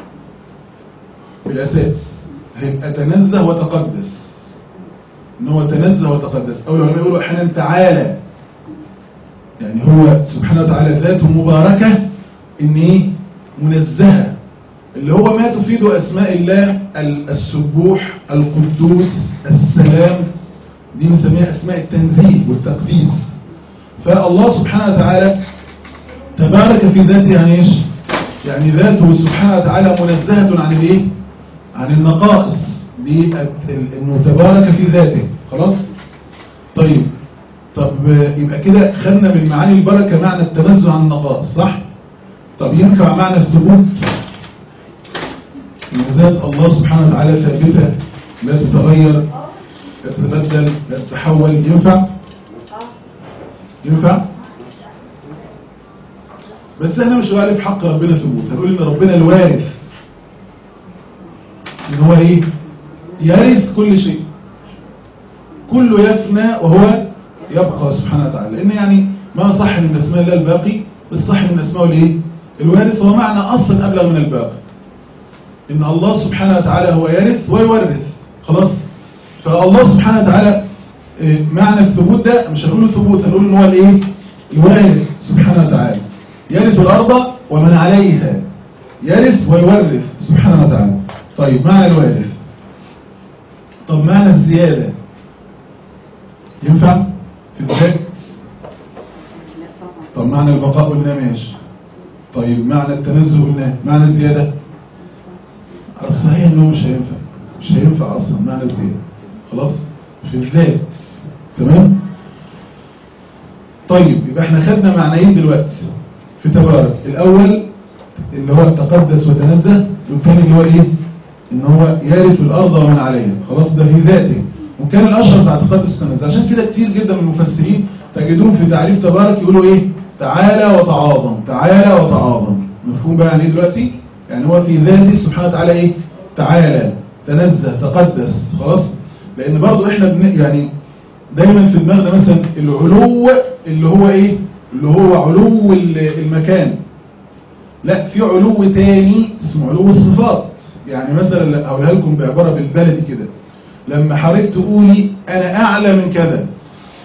Speaker 2: بالاساس هيبقى تنزه وتقدس، ان هو تنزه وتقدس. او لما يقولوا احيانا تعالى، يعني هو سبحانه وتعالى ذاته مباركه ان ايه منزهة، اللي هو ما تفيد أسماء الله السبوح القدوس السلام، دي بنسميها أسماء التنزيه والتقديس. فالله سبحانه وتعالى تبارك في ذاته يعني ايش؟ يعني ذاته سبحانه وتعالى منزهة عن الايه؟ عن النقائص، دي انه تبارك في ذاته. خلاص؟ طيب طب يبقى كده خدنا من معاني البركة معنى التنزه عن النقائص، صح؟ طب ينفع معنى الثبوت؟ ان ذات الله سبحانه وتعالى ثابتة لا تتغير لا تتبدل لا تتحول، ينفع؟ ينفع؟ بس احنا مش هنعرف حق ربنا ثبوت، هنقول ان ربنا الوارث، ان هو ايه؟ يرث كل شيء، كله يفنى وهو يبقى سبحانه وتعالى. لان يعني ما صح من اسماء الله الباقي، بس صح من اسماءه الايه؟ الوارث. هو معنى اصلا ابلغ من الباقي، ان الله سبحانه وتعالى هو يرث ويورث. خلاص؟ فالله سبحانه وتعالى معنى الثبوت ده مش هنقول ثبوت، هنقول ان هو الايه؟ الوارث سبحانه وتعالى، يرث الارض ومن عليها، يرث ويورث سبحانه وتعالى. طيب معنى الوارث. طب معنى الزيادة ينفع في الذات؟ طب معنى البقاء قلنا ماشي. طيب معنى التنزه قلنا، معنى الزيادة الصحيح انه مش هينفع، مش هينفع اصلا معنى الزيادة. خلاص؟ في الذات. تمام؟ طيب يبقى احنا خدنا معنيين دلوقتي في تبارك. الاول اللي هو تقدس وتنزه، والثاني اللي هو ايه؟ ان هو يرث الارض ومن عليها. خلاص؟ ده في ذاته. وكان الاشهر بعد تقدس وتنزه. عشان كده كتير جدا من المفسرين تجدون في تعريف تبارك يقولوا ايه؟ تعالى وتعاظم، تعالى وتعاظم. مفهوم بقى يعني ايه دلوقتي؟ يعني هو في ذاته سبحانه وتعالى ايه؟ تعالى، تنزه، تقدس. خلاص؟ لان برضو احنا بن يعني دايما في دماغنا مثلا العلو اللي هو ايه؟ اللي هو علو المكان. لا، في علو تاني اسمه علو الصفات. يعني مثلا اقولها لكم بعبارة بالبلدي كده، لما حضرتك تقولي انا اعلى من كذا،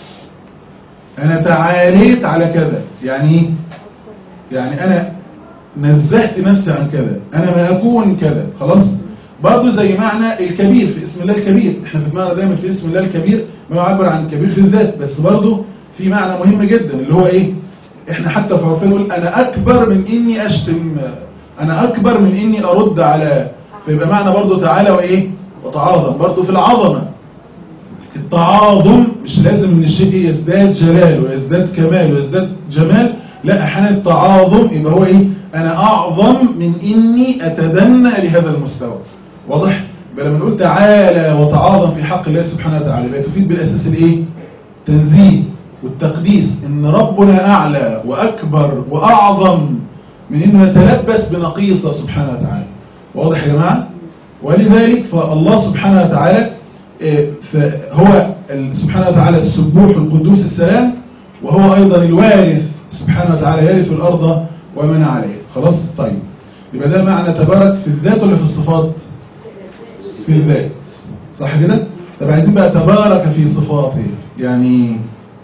Speaker 2: انا تعاليت على كذا، يعني ايه؟ يعني انا نزهت نفسي عن كذا، أنا ما أكون كذا، خلاص. برضو زي معنى الكبير في اسم الله الكبير، احنا في معنى دايما في اسم الله الكبير ما يعبر عن كبير في الذات، بس برضو في معنى مهم جدا اللي هو ايه؟ احنا حتى في عرفنا نقول انا اكبر من اني اشتم، انا اكبر من اني ارد على، فيبقى معنى برضو تعالى وايه؟ وتعاظم. برضو في العظمة التعاظم مش لازم ان الشيء يزداد جلال ويزداد كمال ويزداد جمال، لا، احيانا التعاظم يبقى هو ايه؟ انا اعظم من اني اتدنى لهذا المستوى. واضح؟ يبقى لما نقول تعالى وتعاظم في حق الله سبحانه وتعالى يبقى تفيد بالاساس الايه؟ تنزيه والتقديس، ان ربنا اعلى واكبر واعظم من انه يتلبس بنقيصه سبحانه وتعالى. واضح يا جماعه؟ ولذلك فالله سبحانه وتعالى فهو سبحانه وتعالى السبوح القدوس السلام، وهو ايضا الوارث سبحانه وتعالى يرث الارض ومن عليها. خلاص؟ طيب يبقى ده معنى تبارك في الذات ولا في الصفات؟ في الذات، صح كده؟ طب عايزين بقى تبارك في صفاته، يعني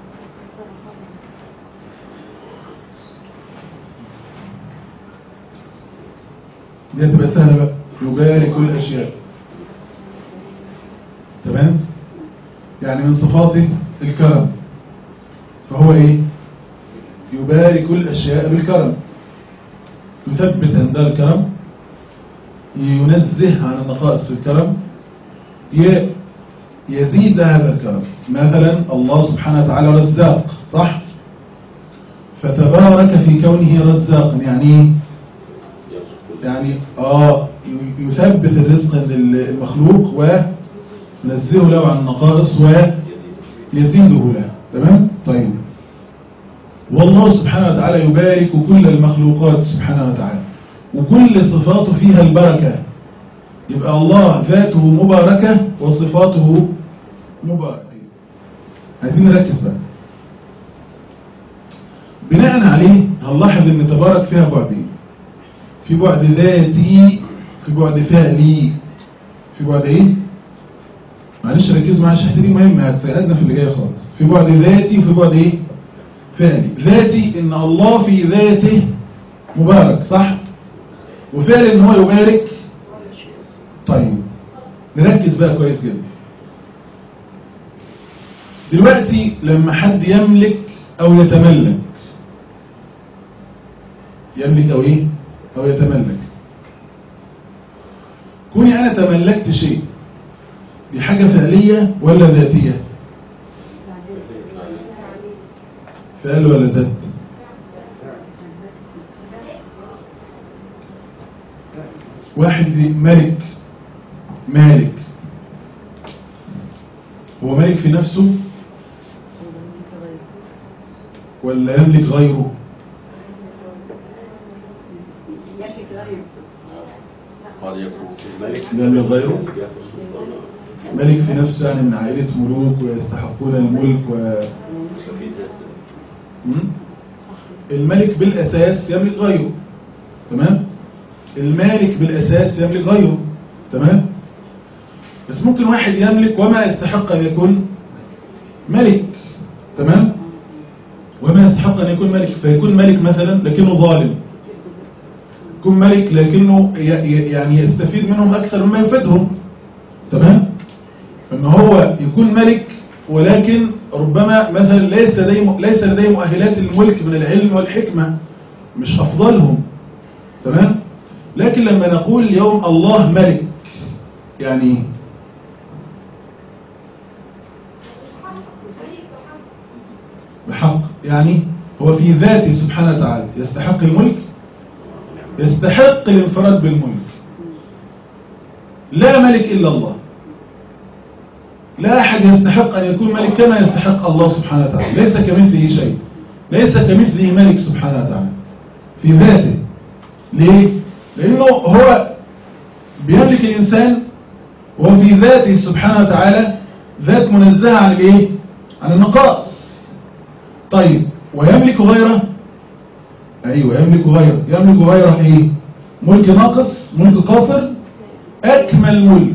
Speaker 2: دي هتبقى سهله بقى، يبارك الاشياء. تمام؟ يعني من صفاته الكرم، فهو ايه؟ يبارك الاشياء بالكرم، يثبت عند الكرم، ينزه عن النقائص في الكرم، يزيد هذا الكرم. مثلا الله سبحانه وتعالى رزاق، صح؟ فتبارك في كونه رزاقا، يعني يعني اه يثبت الرزق عند المخلوق وينزه له عن النقائص ويزيده له. تمام؟ طيب والله سبحانه وتعالى يبارك كل المخلوقات سبحانه وتعالى، وكل صفاته فيها البركة. يبقى الله ذاته مباركة وصفاته مباركة. عايزين نركز بقى. بناء عليه هنلاحظ ان تبارك فيها بعدين، في بعد ذاتي، في بعد فعلي، في بعد ايه؟ معلش ركزوا معايا الحته دي مهمه هتساعدنا في اللي جاي خالص. في بعد ذاتي وفي بعد ايه؟ فعلي. ذاتي ان الله في ذاته مبارك، صح؟ وفعل ان هو يبارك. طيب نركز بقى كويس جدا. دلوقتي لما حد يملك او يتملك، يملك او ايه؟ او يتملك. كوني انا تملكت شيء، دي حاجة فعلية ولا ذاتية؟ فعل ولا ذات؟ واحد ملك، مالك، هو مالك في نفسه ولا يملك غيره؟ يملك غيره. ملك في نفسه يعني من عائلة ملوك ويستحقون الملك و... الملك بالأساس يملك غيره، تمام؟ المالك بالأساس يملك غيره، تمام؟ بس ممكن واحد يملك وما يستحق أن يكون ملك، تمام؟ وما يستحق أن يكون ملك، فيكون ملك مثلا لكنه ظالم، يكون ملك لكنه يعني يستفيد منهم أكثر مما يفيدهم، تمام؟ فإن هو يكون ملك ولكن ربما مثلا ليس لديه ليس لديه مؤهلات الملك من العلم والحكمة، مش أفضلهم، تمام؟ لكن لما نقول اليوم الله ملك يعني بحق، يعني هو في ذاته سبحانه وتعالى يستحق الملك، يستحق الانفراد بالملك. لا ملك إلا الله، لا أحد يستحق أن يكون ملك كما يستحق الله سبحانه وتعالى، ليس كمثله شيء، ليس كمثله ملك سبحانه وتعالى في ذاته. ليه؟ لأنه هو بيملك الإنسان وفي ذاته سبحانه وتعالى ذات منزهة عن الإيه؟ عن النقائص. طيب ويملك غيره؟ أيوة يملك غيره. يملك غيره إيه؟ ملك ناقص، ملك قاصر، أكمل ملك،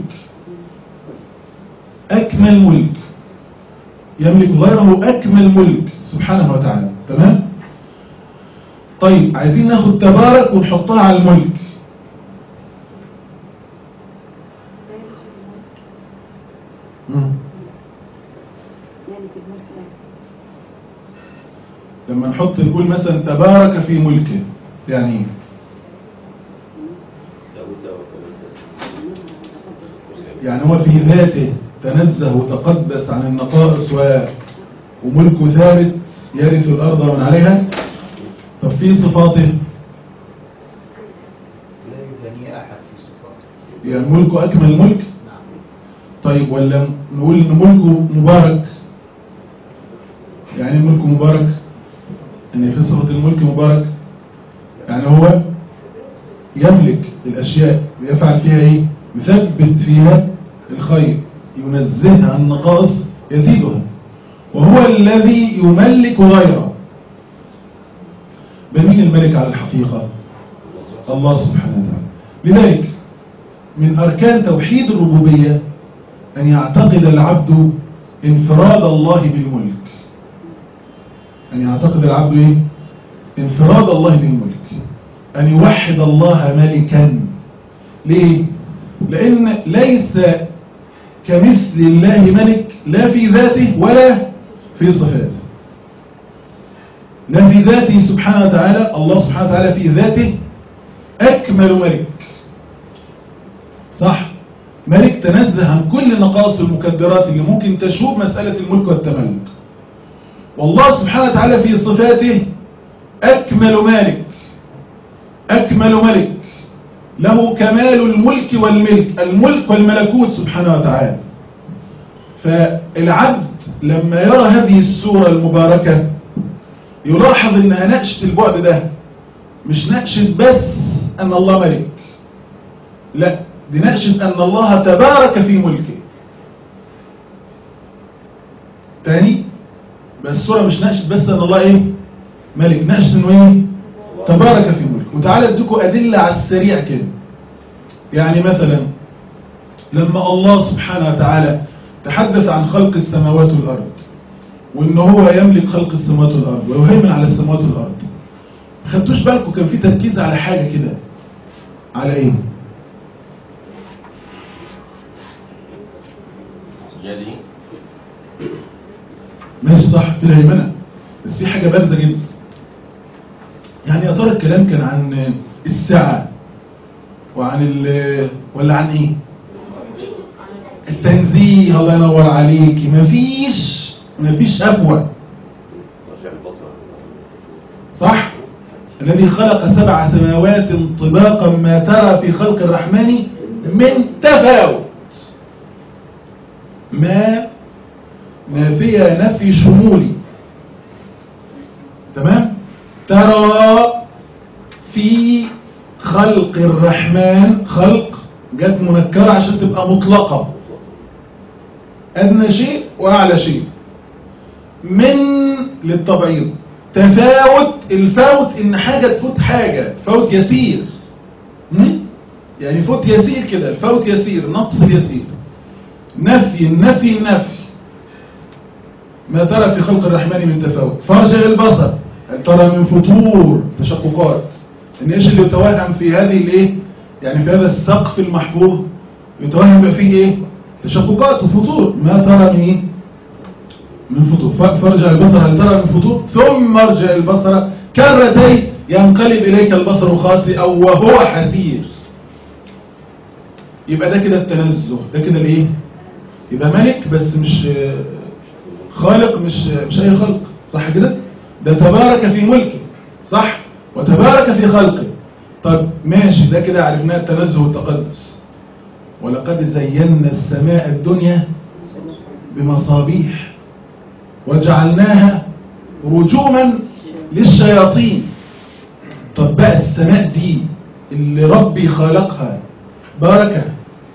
Speaker 2: أكمل ملك، يملك غيره أكمل ملك سبحانه وتعالى، تمام؟ طيب عايزين ناخد تبارك ونحطها على الملك. لما نحط نقول مثلا تبارك في ملكه يعني ايه؟ يعني هو في ذاته تنزه وتقدس عن النقائص و... وملكه ثابت يرث الأرض ومن عليها. طب في صفاته
Speaker 3: لا يداني أحد في صفاته،
Speaker 2: يعني ملكه أكمل ملك. طيب ولا نقول إن ملكه مبارك؟ يعني ملكه مبارك إن في صفة الملك مبارك، يعني هو يملك الأشياء ويفعل فيها إيه؟ يثبت فيها الخير، ينزهها عن النقائص، يزيدها، وهو الذي يملك غيره. بمين الملك على الحقيقة؟ الله سبحانه وتعالى. لذلك من أركان توحيد الربوبية أن يعتقد العبد انفراد الله بالملك. أن يعتقد العبد إيه؟ انفراد الله بالملك، أن يوحد الله ملكا. ليه؟ لأن ليس كمثل الله ملك لا في ذاته ولا في صفاته. لا في ذاته سبحانه وتعالى، الله سبحانه وتعالى في ذاته أكمل ملك، صح؟ ملك تنزه عن كل نقائص المكدرات اللي ممكن تشوب مسألة الملك والتملك. والله سبحانه وتعالى في صفاته أكمل مالك، أكمل ملك، له كمال الملك والملك، الملك والملكوت سبحانه وتعالى. فالعبد لما يرى هذه السورة المباركة يلاحظ انها نقشة البعد ده، مش نقشة بس ان الله ملك، لا، دي نقشة ان الله تبارك في ملكه. تاني، بس السورة مش نقشة بس ان الله ايه ملك، نقشة انه ايه تبارك في ملكه. وتعالى اديكوا ادلة على السريع كده. يعني مثلا لما الله سبحانه وتعالى تحدث عن خلق السماوات والارض، وان هو يملك خلق السماوات والارض ويهيمن على السماوات والارض، ما خدتوش بالكم كان في تركيز على حاجة كده؟ على ايه؟
Speaker 3: يدي
Speaker 2: ماشي، صح، في الهيمنة، بس في حاجة بارزة جدا. يعني يا ترى الكلام كان عن الساعة وعن ال ولا عن ايه؟ التنزيه. الله ينور عليك. مفيش مفيش هفوة، صح؟ الذي خلق سبع سماوات طباقا ما ترى في خلق الرحمن من تفاوت. ما نافية نفي شمولي، تمام؟ ترى في خلق الرحمن، خلق جت منكرة عشان تبقى مطلقة، أدنى شيء وأعلى شيء، من للتبعيض، تفاوت، الفوت إن حاجة تفوت حاجة، فوت يسير، يعني فوت يسير كده، الفوت يسير، نقص يسير. نفي النفي النفي، ما ترى في خلق الرحمن من تفاوت. فارجع البصر، هل ترى من فتور، تشققات. ان ايش اللي يتوهم في هذه الايه، يعني في هذا السقف المحفوظ يتوهم بقى فيه ايه، تشققات وفتور. ما ترى من ايه، من فتور. فارجع البصر هل ترى من فتور، ثم ارجع البصر كرتين ينقلب اليك البصر خاسئا وهو حسير. يبقى ده كده التنزه، ده كده الايه، يبقى ملك بس مش خالق، مش مش اي خلق، صح كده؟ ده تبارك في ملكه، صح؟ وتبارك في خلقه. طب ماشي، ده كده عرفناه التنزه والتقدس. ولقد زينا السماء الدنيا بمصابيح وجعلناها رجوما للشياطين. طب بقى السماء دي اللي ربي خلقها باركها،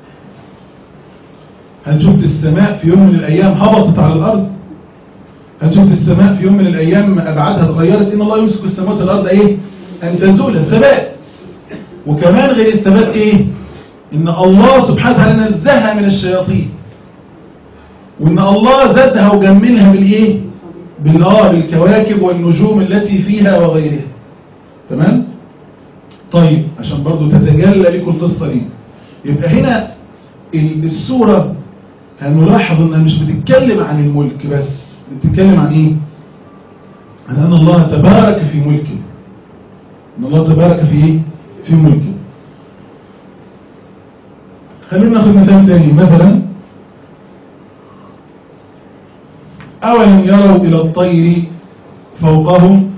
Speaker 2: هل شفت السماء في يوم من الأيام هبطت على الأرض؟ هل شفت السماء في يوم من الأيام أبعادها اتغيرت؟ إن الله يمسك السماوات والأرض إيه؟ أن تزول، الثبات. وكمان غير الثبات إيه؟ إن الله سبحانه وتعالى نزهها من الشياطين، وإن الله زادها وجملها بالإيه؟ بالآه بالكواكب والنجوم التي فيها وغيرها. تمام؟ طيب عشان برضو تتجلى لكم القصة دي، يبقى هنا السورة هنلاحظ انها مش بتتكلم عن الملك بس، بتتكلم عن ايه؟ عن ان الله تبارك في ملكه، ان الله تبارك في ايه؟ في ملكه. خلونا ناخد مثال تاني، مثلا أولم يروا إلى الطير فوقهم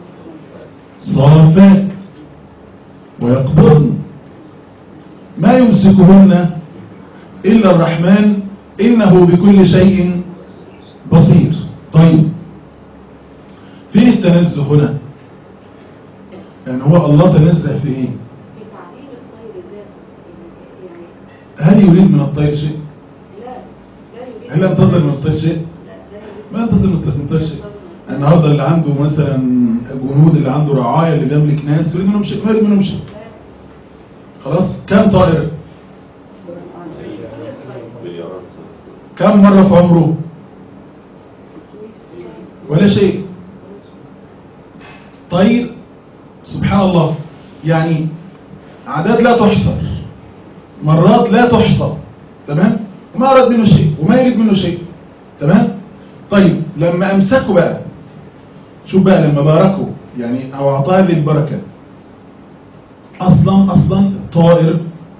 Speaker 2: صافات ويقبضن ما يمسكهن إلا الرحمن إنه بكل شيء بصير. طيب فين التنزه هنا؟ يعني هو الله تنزه في إيه؟ هل يريد من الطير شيء؟ هل ينتظر من الطير شيء؟ ما ينتظر من الطير شيء. النهارده اللي عنده مثلا جنود، اللي عنده رعاية، اللي بيملك ناس، يريد منهم شيء؟ ما يريد منهم شيء. خلاص؟ كم طائر؟ كم مرة في عمره؟ ولا شيء. طير سبحان الله، يعني أعداد لا تحصر، مرات لا تحصى، تمام؟ وما أراد منه شيء وما يريد منه شيء، تمام؟ طيب لما أمسكوا بقى، شوف بقى لما باركوا يعني أو أعطاه هذه البركة، أصلا أصلا الطائر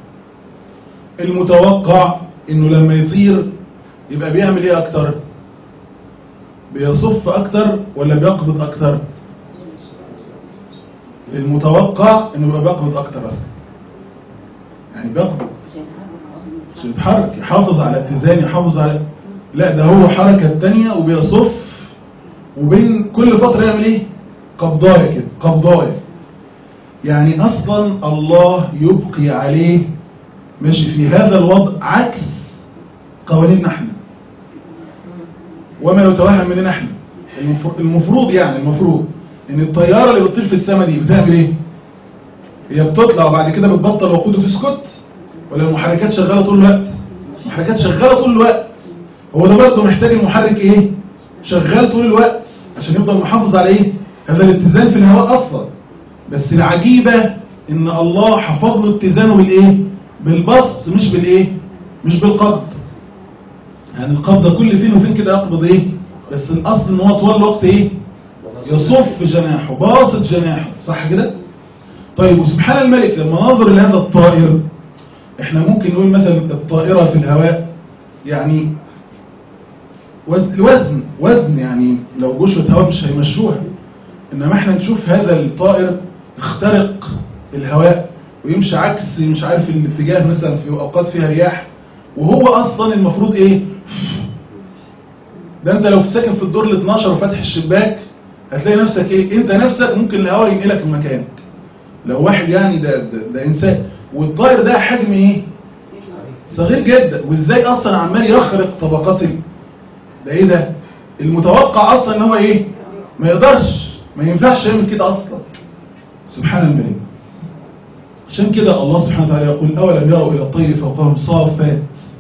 Speaker 2: المتوقع إنه لما يطير يبقى بيعمل إيه أكتر؟ بيصف أكتر ولا بيقبض أكتر؟ المتوقع إنه يبقى بيقبض أكتر أصلا، يعني بيقبض عشان يتحرك، يحافظ على اتزان، يحافظ على، لا ده هو حركة تانية وبيصف، وبين كل فترة يعمل ايه؟ قبضاية كده، قبضاية. يعني اصلا الله يبقي عليه ماشي في هذا الوضع عكس قوانيننا احنا وما يتوهم مننا احنا. المفروض يعني المفروض ان الطيارة اللي بتطير في السماء دي بتعمل ايه؟ هي بتطلع وبعد كده بتبطل وقود وتسكت، ولا المحركات شغالة طول الوقت؟ المحركات شغالة طول الوقت. هو ده برضه محتاج المحرك ايه؟ شغال طول الوقت عشان يفضل محافظ على ايه؟ هذا الاتزان في الهواء اصلا. بس العجيبة ان الله حفظ له اتزانه بالايه؟ بالبسط، مش بالايه؟ مش بالقبض. يعني القبضة كل فين وفين كده يقبض ايه؟ بس الاصل ان هو طوال الوقت ايه؟ يصف جناحه، باسط جناحه، صح كده؟ طيب وسبحان الملك لما ننظر لهذا الطائر، احنا ممكن نقول مثلا الطائرة في الهواء يعني وزن وزن يعني لو جشوة هواء مش هيمشوها، انما احنا نشوف هذا الطائر اخترق الهواء ويمشي عكس مش عارف الاتجاه مثلا في اوقات فيها رياح، وهو اصلا المفروض ايه؟ ده انت لو ساكن في الدور ال اتناشر وفاتح الشباك هتلاقي نفسك ايه؟ انت نفسك ممكن الهواء ينقلك من مكانك لو واحد يعني ده, ده, ده انسان. والطائر ده حجم ايه؟ صغير جدا، وازاي اصلا عمال يخرق طبقات ده ايه ده؟ المتوقع اصلا ان هو ايه؟ ما يقدرش، ما ينفعش يعمل كده اصلا. سبحان الملك. عشان كده الله سبحانه وتعالى يقول اولم يروا الى الطير فوقهم صافات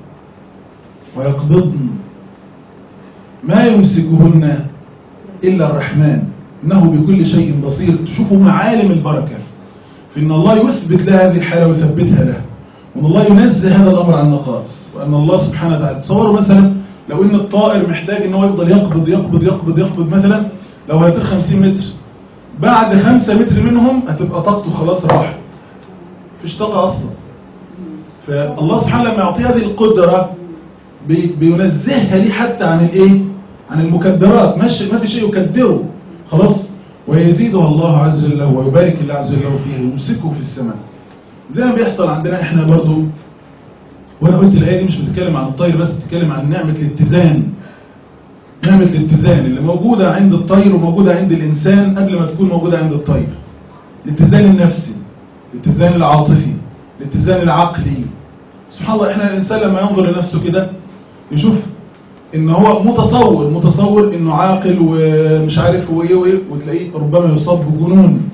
Speaker 2: ويقبضن ما يمسكهن الا الرحمن انه بكل شيء بصير. تشوفوا معالم البركه في ان الله يثبت لها هذه الحاله ويثبتها له، وان الله ينزه هذا الامر عن نقائص، وان الله سبحانه وتعالى تصوروا مثلا لو ان الطائر محتاج ان هو يفضل يقبض يقبض يقبض يقبض مثلا لو هيطير خمسين متر، بعد خمسة متر منهم هتبقى طاقته خلاص راحت، مفيش طاقه اصلا. فالله سبحانه لما يعطيه هذه القدره بي بينزهها ليه حتى عن الايه؟ عن المكدرات، ماشي ما في شيء يكدره خلاص، ويزيدها الله عز وجل ويبارك الله عز وجل فيه ويمسكه في السماء زي ما بيحصل عندنا احنا برضو. وانا قلت الايه دي مش بتتكلم عن الطير بس، بتتكلم عن نعمه الاتزان، نعمه الاتزان اللي موجوده عند الطير وموجوده عند الانسان قبل ما تكون موجوده عند الطير. الاتزان النفسي، الاتزان العاطفي، الاتزان العقلي. سبحان الله احنا الانسان لما ينظر لنفسه كده يشوف ان هو متصور متصور انه عاقل ومش عارف هو ايه وايه، وتلاقيه ربما يصاب بجنون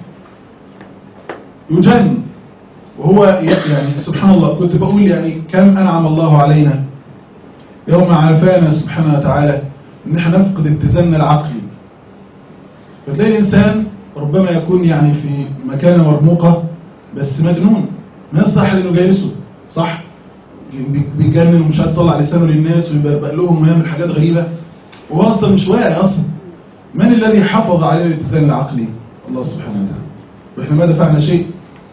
Speaker 2: يجن، وهو يعني سبحان الله. كنت بقول يعني كم انعم الله علينا يوم عافانا سبحانه وتعالى ان احنا نفقد اتزاننا العقلي. فتلاقي الانسان ربما يكون يعني في مكانة مرموقة بس مجنون، ما يصح انه جالسه صح، بيتجنن ومش عارف يطلع لسانه للناس ويبربق لهم ويعمل حاجات غريبة وهو اصلا مش واعي اصلا. من الذي حفظ عليه الاتزان العقلي؟ الله سبحانه وتعالى. واحنا ما دفعنا شيء.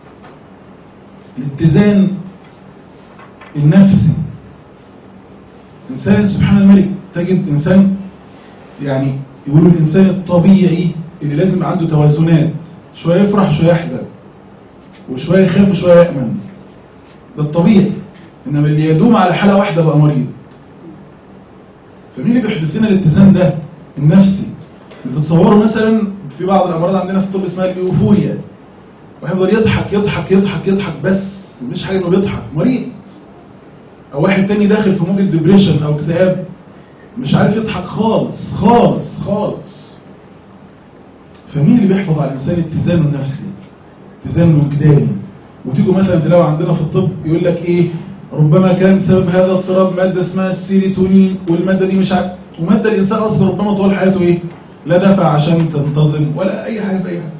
Speaker 2: الاتزان النفسي، انسان سبحان الملك تجد انسان يعني يقولوا الانسان الطبيعي اللي لازم عنده توازنات، شويه يفرح شويه يحزن وشويه يخاف وشويه يامن، ده الطبيعي. انما اللي يدوم على حاله واحده بقى مريض. فمين اللي بيحدث لنا الاتزان ده النفسي؟ بتتصوروا مثلا في بعض الامراض عندنا في الطب اسمها الايوفوريا، ويفضل يضحك يضحك يضحك يضحك بس مش حاجه انه بيضحك، مريض. او واحد تاني داخل في موجة ديبريشن او اكتئاب مش عارف يضحك خالص خالص خالص. فمين اللي بيحفظ على الانسان اتزانه النفسي، اتزانه الوجداني؟ وتيجوا مثلا تلاقوا عندنا في الطب يقول لك ايه، ربما كان سبب هذا الاضطراب ماده اسمها السيروتونين، والماده دي مش عارف، وماده الانسان اصلا ربما طول حياته ايه، لا دفع عشان تنتظم ولا اي حاجه في اي حاجه.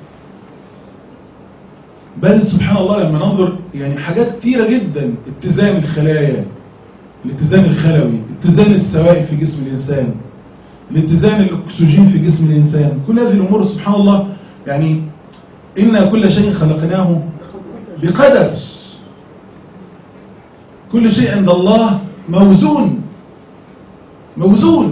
Speaker 2: بل سبحان الله لما ننظر يعني حاجات كتيره جدا، اتزان الخلايا، الاتزان الخلوي، اتزان السوائل في جسم الانسان، الاتزان الاكسجين في جسم الانسان، كل هذه الامور سبحان الله يعني إن كل شيء خلقناه بقدر. كل شيء عند الله موزون موزون.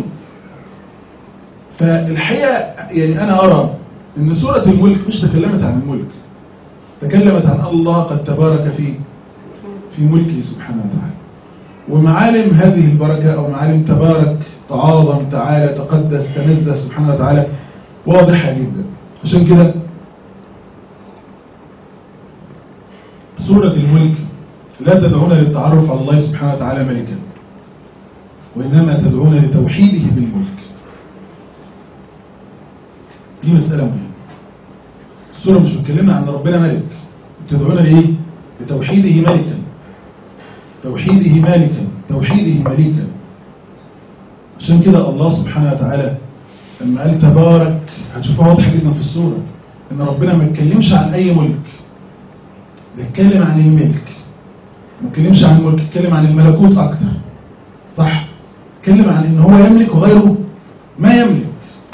Speaker 2: فالحقيقة يعني أنا أرى أن سورة الملك مش تكلمت عن الملك، تكلمت عن الله قد تبارك في في ملكه سبحانه وتعالى، ومعالم هذه البركة أو معالم تبارك تعاظم تعالى تقدس تنزه سبحانه وتعالى واضحة جدا. عشان كده سورة الملك لا تدعونا للتعرف على الله سبحانه وتعالى ملكا، وإنما تدعونا لتوحيده بالملك. دي مسألة مهمة. السورة مش بتكلمنا عن ربنا ملك، تدعونا لإيه؟ لتوحيده ملكا، توحيده مالكا، توحيده مليكا. عشان كده الله سبحانه وتعالى لما قال تبارك هتشوفها واضحة جدا في السورة إن ربنا ما يتكلمش عن أي ملك، بيتكلم عن الملك، ما يتكلمش عن الملك، يتكلم عن الملكوت أكتر صح؟ يتكلم عن إن هو يملك وغيره ما يملك،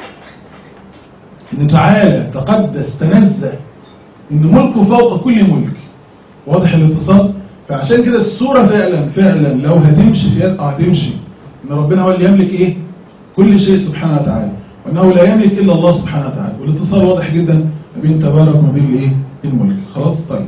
Speaker 2: إن تعالى تقدس تنزه إن ملكه فوق كل ملك. واضح الاتصال؟ فعشان كده السورة فعلا فعلا لو هتمشي في يد هتمشي إن ربنا هو اللي يملك إيه؟ كل شيء سبحانه وتعالى، وأنه لا يملك إلا الله سبحانه وتعالى، والاتصال واضح جدا ما بين تبارك وما بين إيه؟ الملك. خلاص طيب.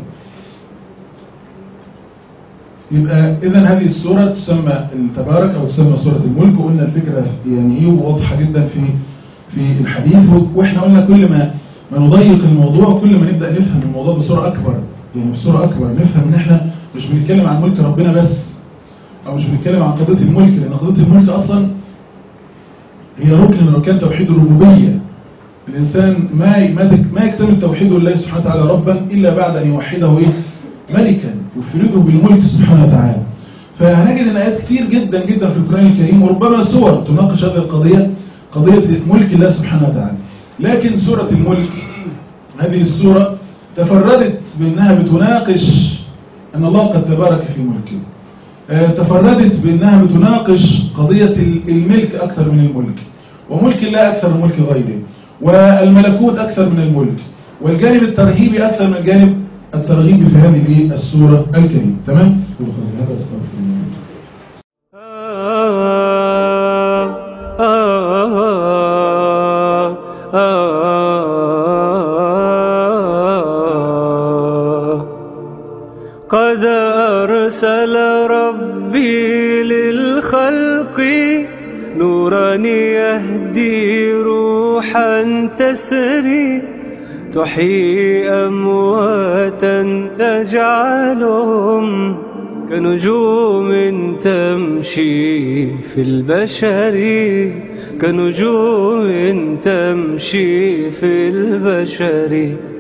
Speaker 2: يبقى إذا هذه السورة تسمى التبارك أو تسمى سورة الملك، وقلنا الفكرة يعني إيه واضحة جدا في في الحديث. وإحنا قلنا كل ما ما نضيق الموضوع كل ما نبدأ نفهم الموضوع بصورة أكبر، يعني بصورة أكبر نفهم إن إحنا مش بنتكلم عن ملك ربنا بس، أو مش بنتكلم عن قضية الملك، لأن قضية الملك أصلا هي ركن من أركان توحيد الربوبية. الإنسان ما ما يكتمل توحيده لله سبحانه وتعالى ربا إلا بعد أن يوحده إيه؟ ملكا، ويفرده بالملك سبحانه وتعالى. فهنجد ان آيات كتير جدا جدا في القرآن الكريم وربما سور تناقش هذه القضية، قضية ملك الله سبحانه وتعالى. لكن سورة الملك هذه السورة تفردت بأنها بتناقش أن الله قد تبارك في ملكه، تفردت بأنها بتناقش قضية الملك أكثر من الملك، وملك الله أكثر من ملك غيره، والملكوت أكثر من الملك، والجانب الترهيبي أكثر من الجانب الترغيب في هذه السورة الكريمة. تمام؟ هذا استغفر الله.
Speaker 1: قد أرسل ربي للخلق نورا يهدي روحا تسري تحيي أمواتا تجعلهم كنجوم تمشي في البشر، كنجوم تمشي في البشر.